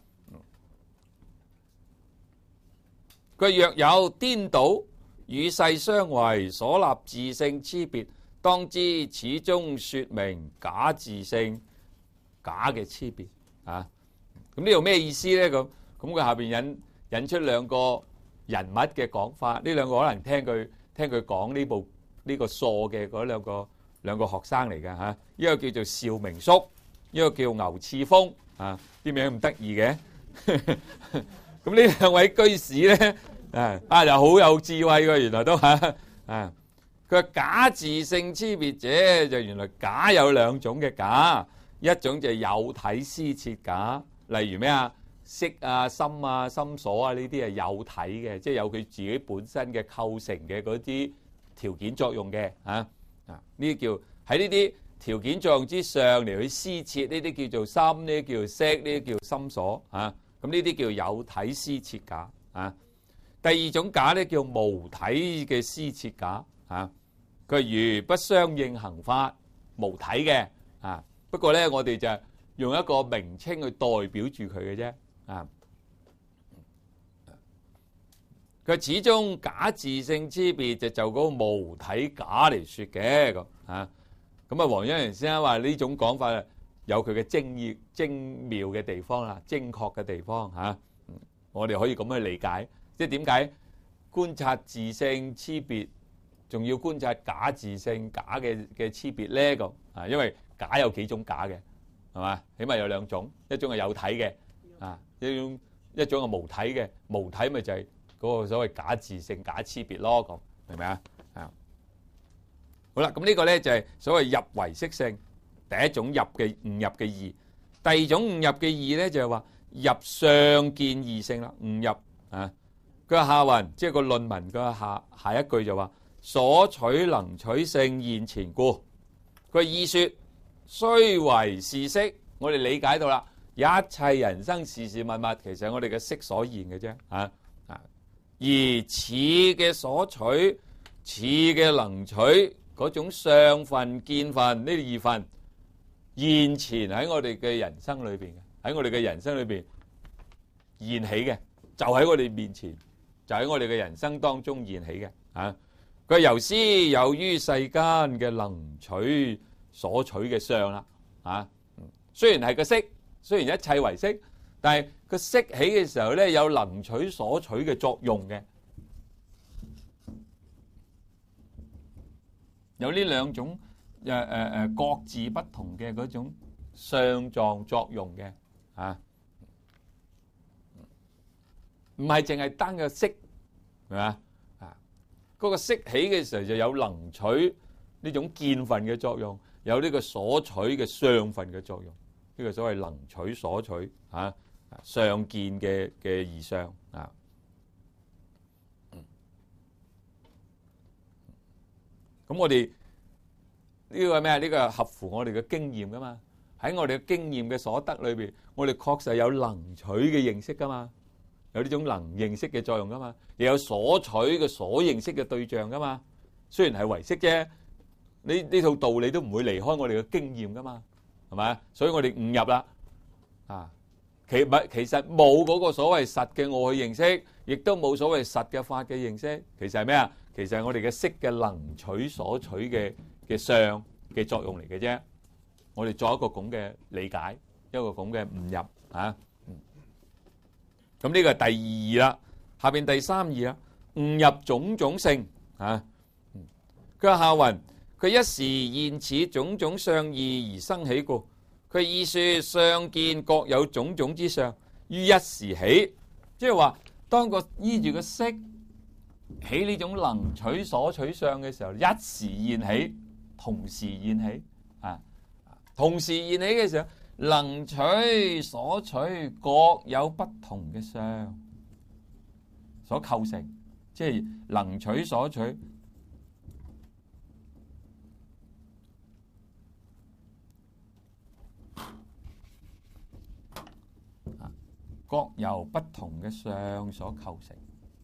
佢若有顛倒與世相違，所立自性差別，當知始終說明假自性、假嘅差別咁呢度咩意思咧？咁佢下邊引出兩個人物嘅講法，呢兩個可能聽佢講呢個疏嘅嗰兩個學生嚟嘅一個叫做邵明叔，一個叫牛次峰啲名咁得意嘅。咁呢兩位居士咧就好有智慧嘅，原來都佢話假自性差別者，就原來假有兩種嘅假，一種就係有體施設假，例如咩色啊、深啊、深鎖啊呢啲係有體嘅，即係有佢自己本身嘅構成嘅嗰啲條件作用嘅呢啲叫喺呢啲條件作用之上嚟去施設，呢啲叫做深，呢啲叫做色，呢啲叫深鎖咁呢啲叫有體施設假第二種假咧叫無體嘅施設假佢如不相應行法，無體嘅不過咧我哋就用一個名稱去代表住佢嘅啫佢始終假自性之別就嗰個無體假嚟說嘅咁黃恩仁先生話呢種講法有佢嘅精妙嘅地方啦，精確嘅地方我哋可以咁去理解，即係點解觀察自性之別，仲要觀察假自性假嘅差別咧咁因為假有幾種假嘅係嘛？起碼有兩種，一種係有體嘅一種係無體嘅，無體咪就係嗰個所謂假自性假差別咯咁，明唔明好啦，咁呢個咧就係所謂入唯識性第一種誤入嘅義，第二種誤入嘅義咧就係話入相見義性啦，誤入佢話下云，即係個論文嘅下一句就話所取能取性現前故，佢意說雖為是色，我哋理解到啦，一切人生事事物物其實係我哋嘅色所現嘅啫而似嘅所取，似嘅能取嗰種相分見分呢二分現前喺我哋嘅人生裏邊嘅，喺我哋嘅人生裏邊現起嘅，就喺我哋面前，就喺我哋嘅人生當中現起嘅佢由斯有於世間嘅能取所取嘅相啦雖然係個色，雖然一切為色，但係個色起嘅時候咧有能取所取嘅作用嘅，有呢兩種各自不同嘅嗰種相狀作用嘅唔係淨係單個色，係嘛嗰個色起嘅時候就有能取呢種見分嘅作用，有呢個所取嘅相分嘅作用，呢個所謂能取所取相見嘅異相咁我哋呢個係咩？呢個係合乎我哋嘅經驗噶嘛？喺我哋嘅經驗嘅所得裏邊，我哋確實有能取嘅認識噶嘛？有呢種能認識嘅作用噶嘛？亦有所取嘅所認識嘅對象噶嘛？雖然係唯識啫，呢套道理都唔會離開我哋嘅經驗噶嘛？係咪？所以我哋誤入啦其實冇嗰個所謂實嘅我去認識，亦都冇所謂實嘅法嘅認識。其實係咩啊？其實係我哋嘅識嘅能取所取嘅相嘅作用嚟嘅啫。我哋作一個咁嘅理解，一個咁嘅誤入咁呢個係第二義啦。下邊第三義啦，誤入種種性佢話下云，佢一時現此種種相異而生起故。佢意說相見各有種種之相，於一時起，即係話當個依住個色起呢種能取所取相嘅時候，一時現起，同時現起同時現起嘅時候，能取所取各有不同嘅相所構成，即係能取所取各由不同嘅相所構成，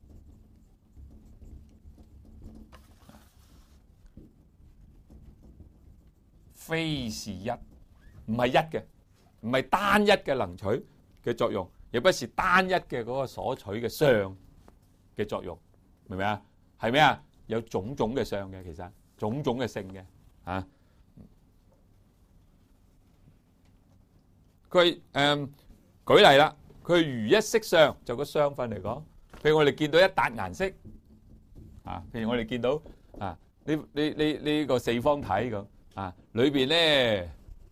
非是一，唔係一嘅，唔係單一嘅能取嘅作用，亦不是單一嘅嗰個所取嘅相嘅作用，明唔明啊？係咩啊？有種種嘅相嘅，其實種種嘅性嘅佢舉例啦。佢如一色相，就個相分嚟講，譬如我哋見到一笪顏色譬如我哋見到呢個四方體咁裏邊咧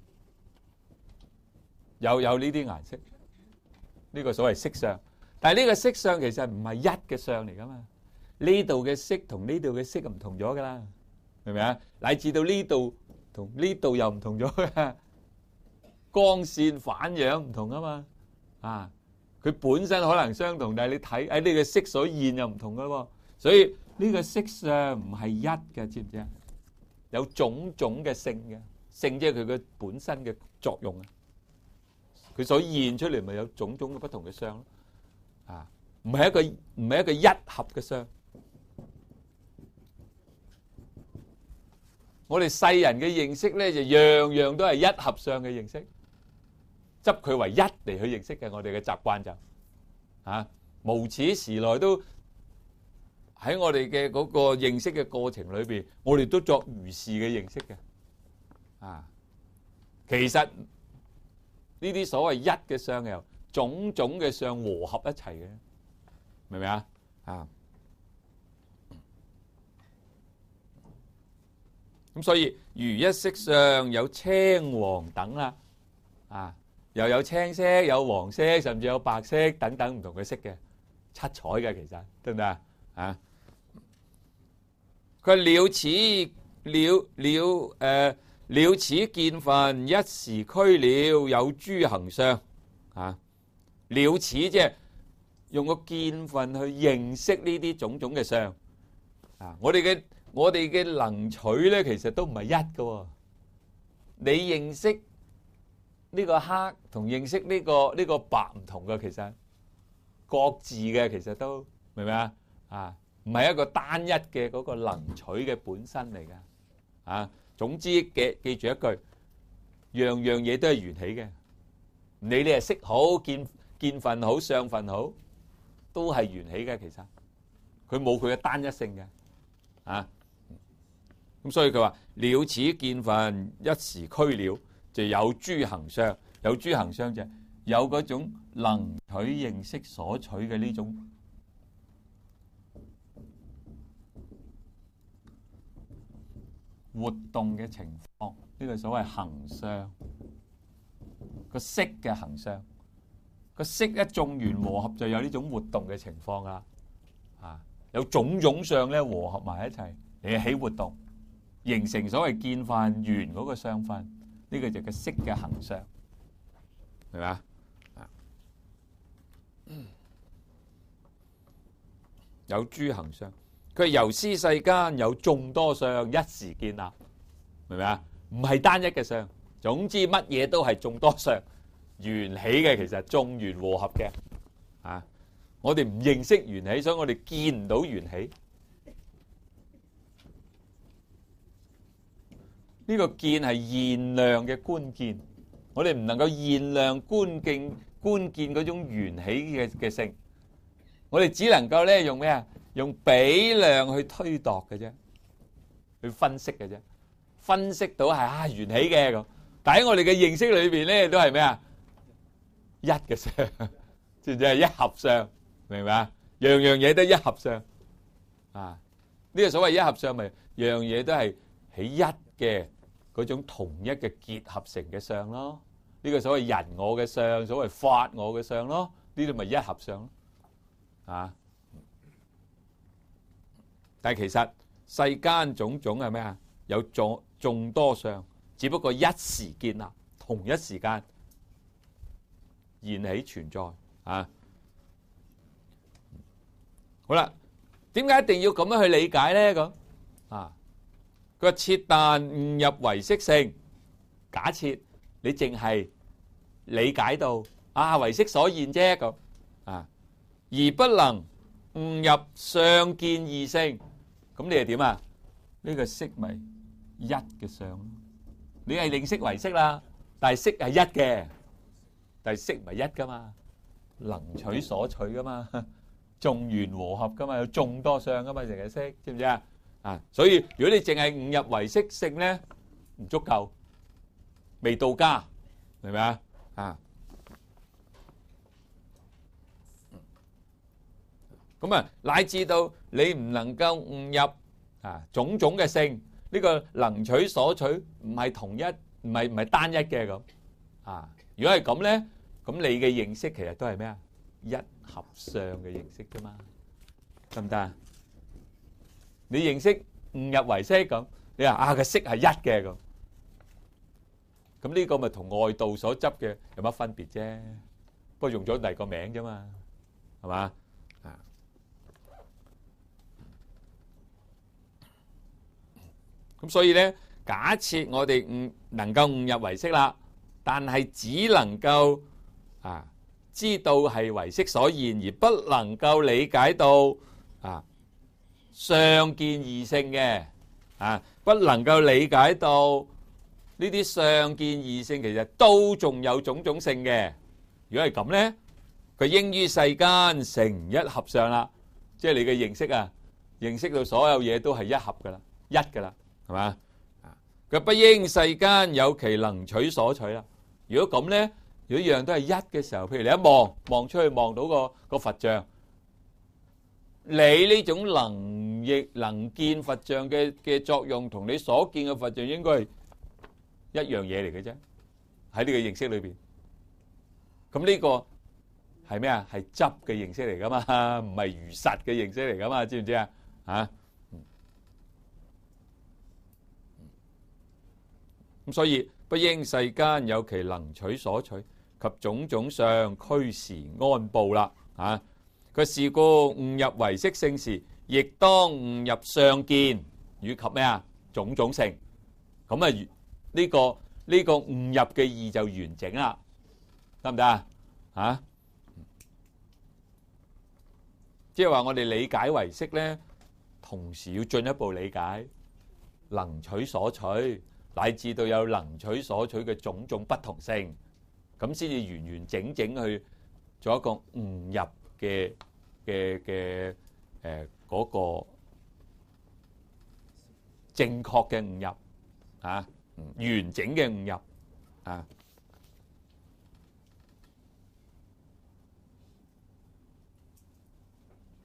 有呢啲顏色，呢個所謂色相。但係呢個色相其實唔係一嘅相嚟噶嘛，呢度嘅色同呢度嘅色唔同咗噶啦，明唔明啊？乃至到呢度同呢度又唔同咗噶，光線反樣唔同啊嘛佢本身可能相同，但係你睇喺呢個色所現又唔同噶喎。所以呢個色相唔係一嘅，知唔知啊？有種種嘅性嘅，性即係佢嘅本身嘅作用啊。佢所現出嚟咪有種種嘅不同嘅相咯。啊，唔係一個一合嘅相。我哋世人嘅認識咧，就樣樣都係一合相嘅認識，執佢為一嚟去認識嘅。我哋嘅習慣就無始時來都喺我哋嘅嗰個認識嘅過程裏邊，我哋都作如是嘅認識嘅。其實呢啲所謂一嘅相由種種嘅相和合一齊嘅，明唔明啊？咁所以如一色相有青黃等啦，又有青色、有黃色，甚至有白色等等唔同嘅色嘅，七彩嘅，其實得唔得啊？佢了此見分，一時俱了，有諸行相。了此即係用個見分去認識呢啲種種嘅相。我哋嘅能取咧，其實都唔係一嘅喎。你認識呢個黑同認識呢個白唔同嘅，其實各自嘅，其實都明唔明啊？唔係一個單一嘅嗰個能取嘅本身嚟嘅。總之記住一句，樣樣嘢都係緣起嘅。你係色好、見分好、相分好，都係緣起嘅。其實佢冇佢嘅單一性嘅。咁所以佢話了此見分，一時俱了，就有諸行相。有諸行相就係有嗰種能取認識所取嘅呢種活動嘅情況，呢個所謂行相，個色嘅行相，個色一眾緣和合就有呢種活動嘅情況啦。有種種相咧和合埋一齊嚟起活動，形成所謂見分緣嗰個相分，呢個就係色嘅行相，係咪？有諸行相。佢遊施世間有眾多相，一時建立，明唔明啊？唔係單一嘅相，總之乜嘢都係眾多相緣起嘅，其實眾緣和合嘅。我哋唔認識緣起，所以我哋見唔到緣起。呢個見係現量嘅觀見，我哋唔能夠現量觀見嗰種緣起嘅性，我哋只能夠咧用咩啊？用比量去推度嘅啫，去分析嘅啫，分析到係緣起嘅咁。但喺我哋嘅認識裏邊咧，都係咩啊？一嘅相，知唔知係一合相？明唔明啊？樣樣嘢都一合相。呢個所謂一合相，咪樣嘢都係起一嘅嗰種同一嘅結合成嘅相咯。呢個所謂人我嘅相，所謂法我嘅相咯，呢啲咪一合相咯。但係其實世間種種係咩啊？有眾多相，只不過一時建立，同一時間現起存在。好啦，點解一定要咁樣去理解咧？咁佢話設但悟入唯識性，假設你淨係理解到唯識所現啫咁而不能悟入相見二性。咁你係點啊？呢個色咪一嘅相咯。你係認識為色啦，但係色係一嘅，但係色唔係一噶嘛，能取所取噶嘛，眾緣和合噶嘛，有眾多相噶嘛，成日色，知唔知啊？所以如果你淨係悟入唯識性咧，唔足夠，未到家，明唔明啊？咁乃至到你唔能夠悟入種種嘅性，呢個能取所取唔係同一，唔係單一嘅咁。如果係咁咧，咁你嘅認識其實都係咩啊？一合相嘅認識啫嘛，得唔得啊？你認識悟入唯識咁，你話個色係一嘅咁，咁呢個咪同外道所執嘅有乜分別啫？ 不過用咗第二個名啫嘛，係嘛？咁所以咧，假設我哋能夠悟入唯識啦，但係只能夠知道係唯識所現，而不能夠理解到相見異性嘅不能夠理解到呢啲相見異性其實都仲有種種性嘅。如果係咁咧，佢應於世間成一合相啦，即係你嘅認識認識到所有嘢都係一合噶啦，一噶啦，係嘛？佢不應世間有其能取所取啦。如果咁咧，如果樣都係一嘅時候，譬如你一望出去望到個佛像，你呢種能見佛像嘅作用，同你所見嘅佛像應該係一樣嘢嚟嘅啫。喺呢個認識裏邊，咁呢個係咩啊？係執嘅認識嚟噶嘛，唔係如實嘅認識嚟噶嘛，知唔知啊？咁所以不應世間有其能取所取及種種相俱時安布啦。佢是故悟入唯識性時，亦當悟入相見與及咩啊？種種性。咁啊，呢個悟入嘅義就完整啦，得唔得啊？即係話我哋理解唯識咧，同時要進一步理解能取所取，乃至到有能取所取嘅種種不同性，咁先至完完整整去做一個悟入嘅嗰個正確嘅悟入完整嘅悟入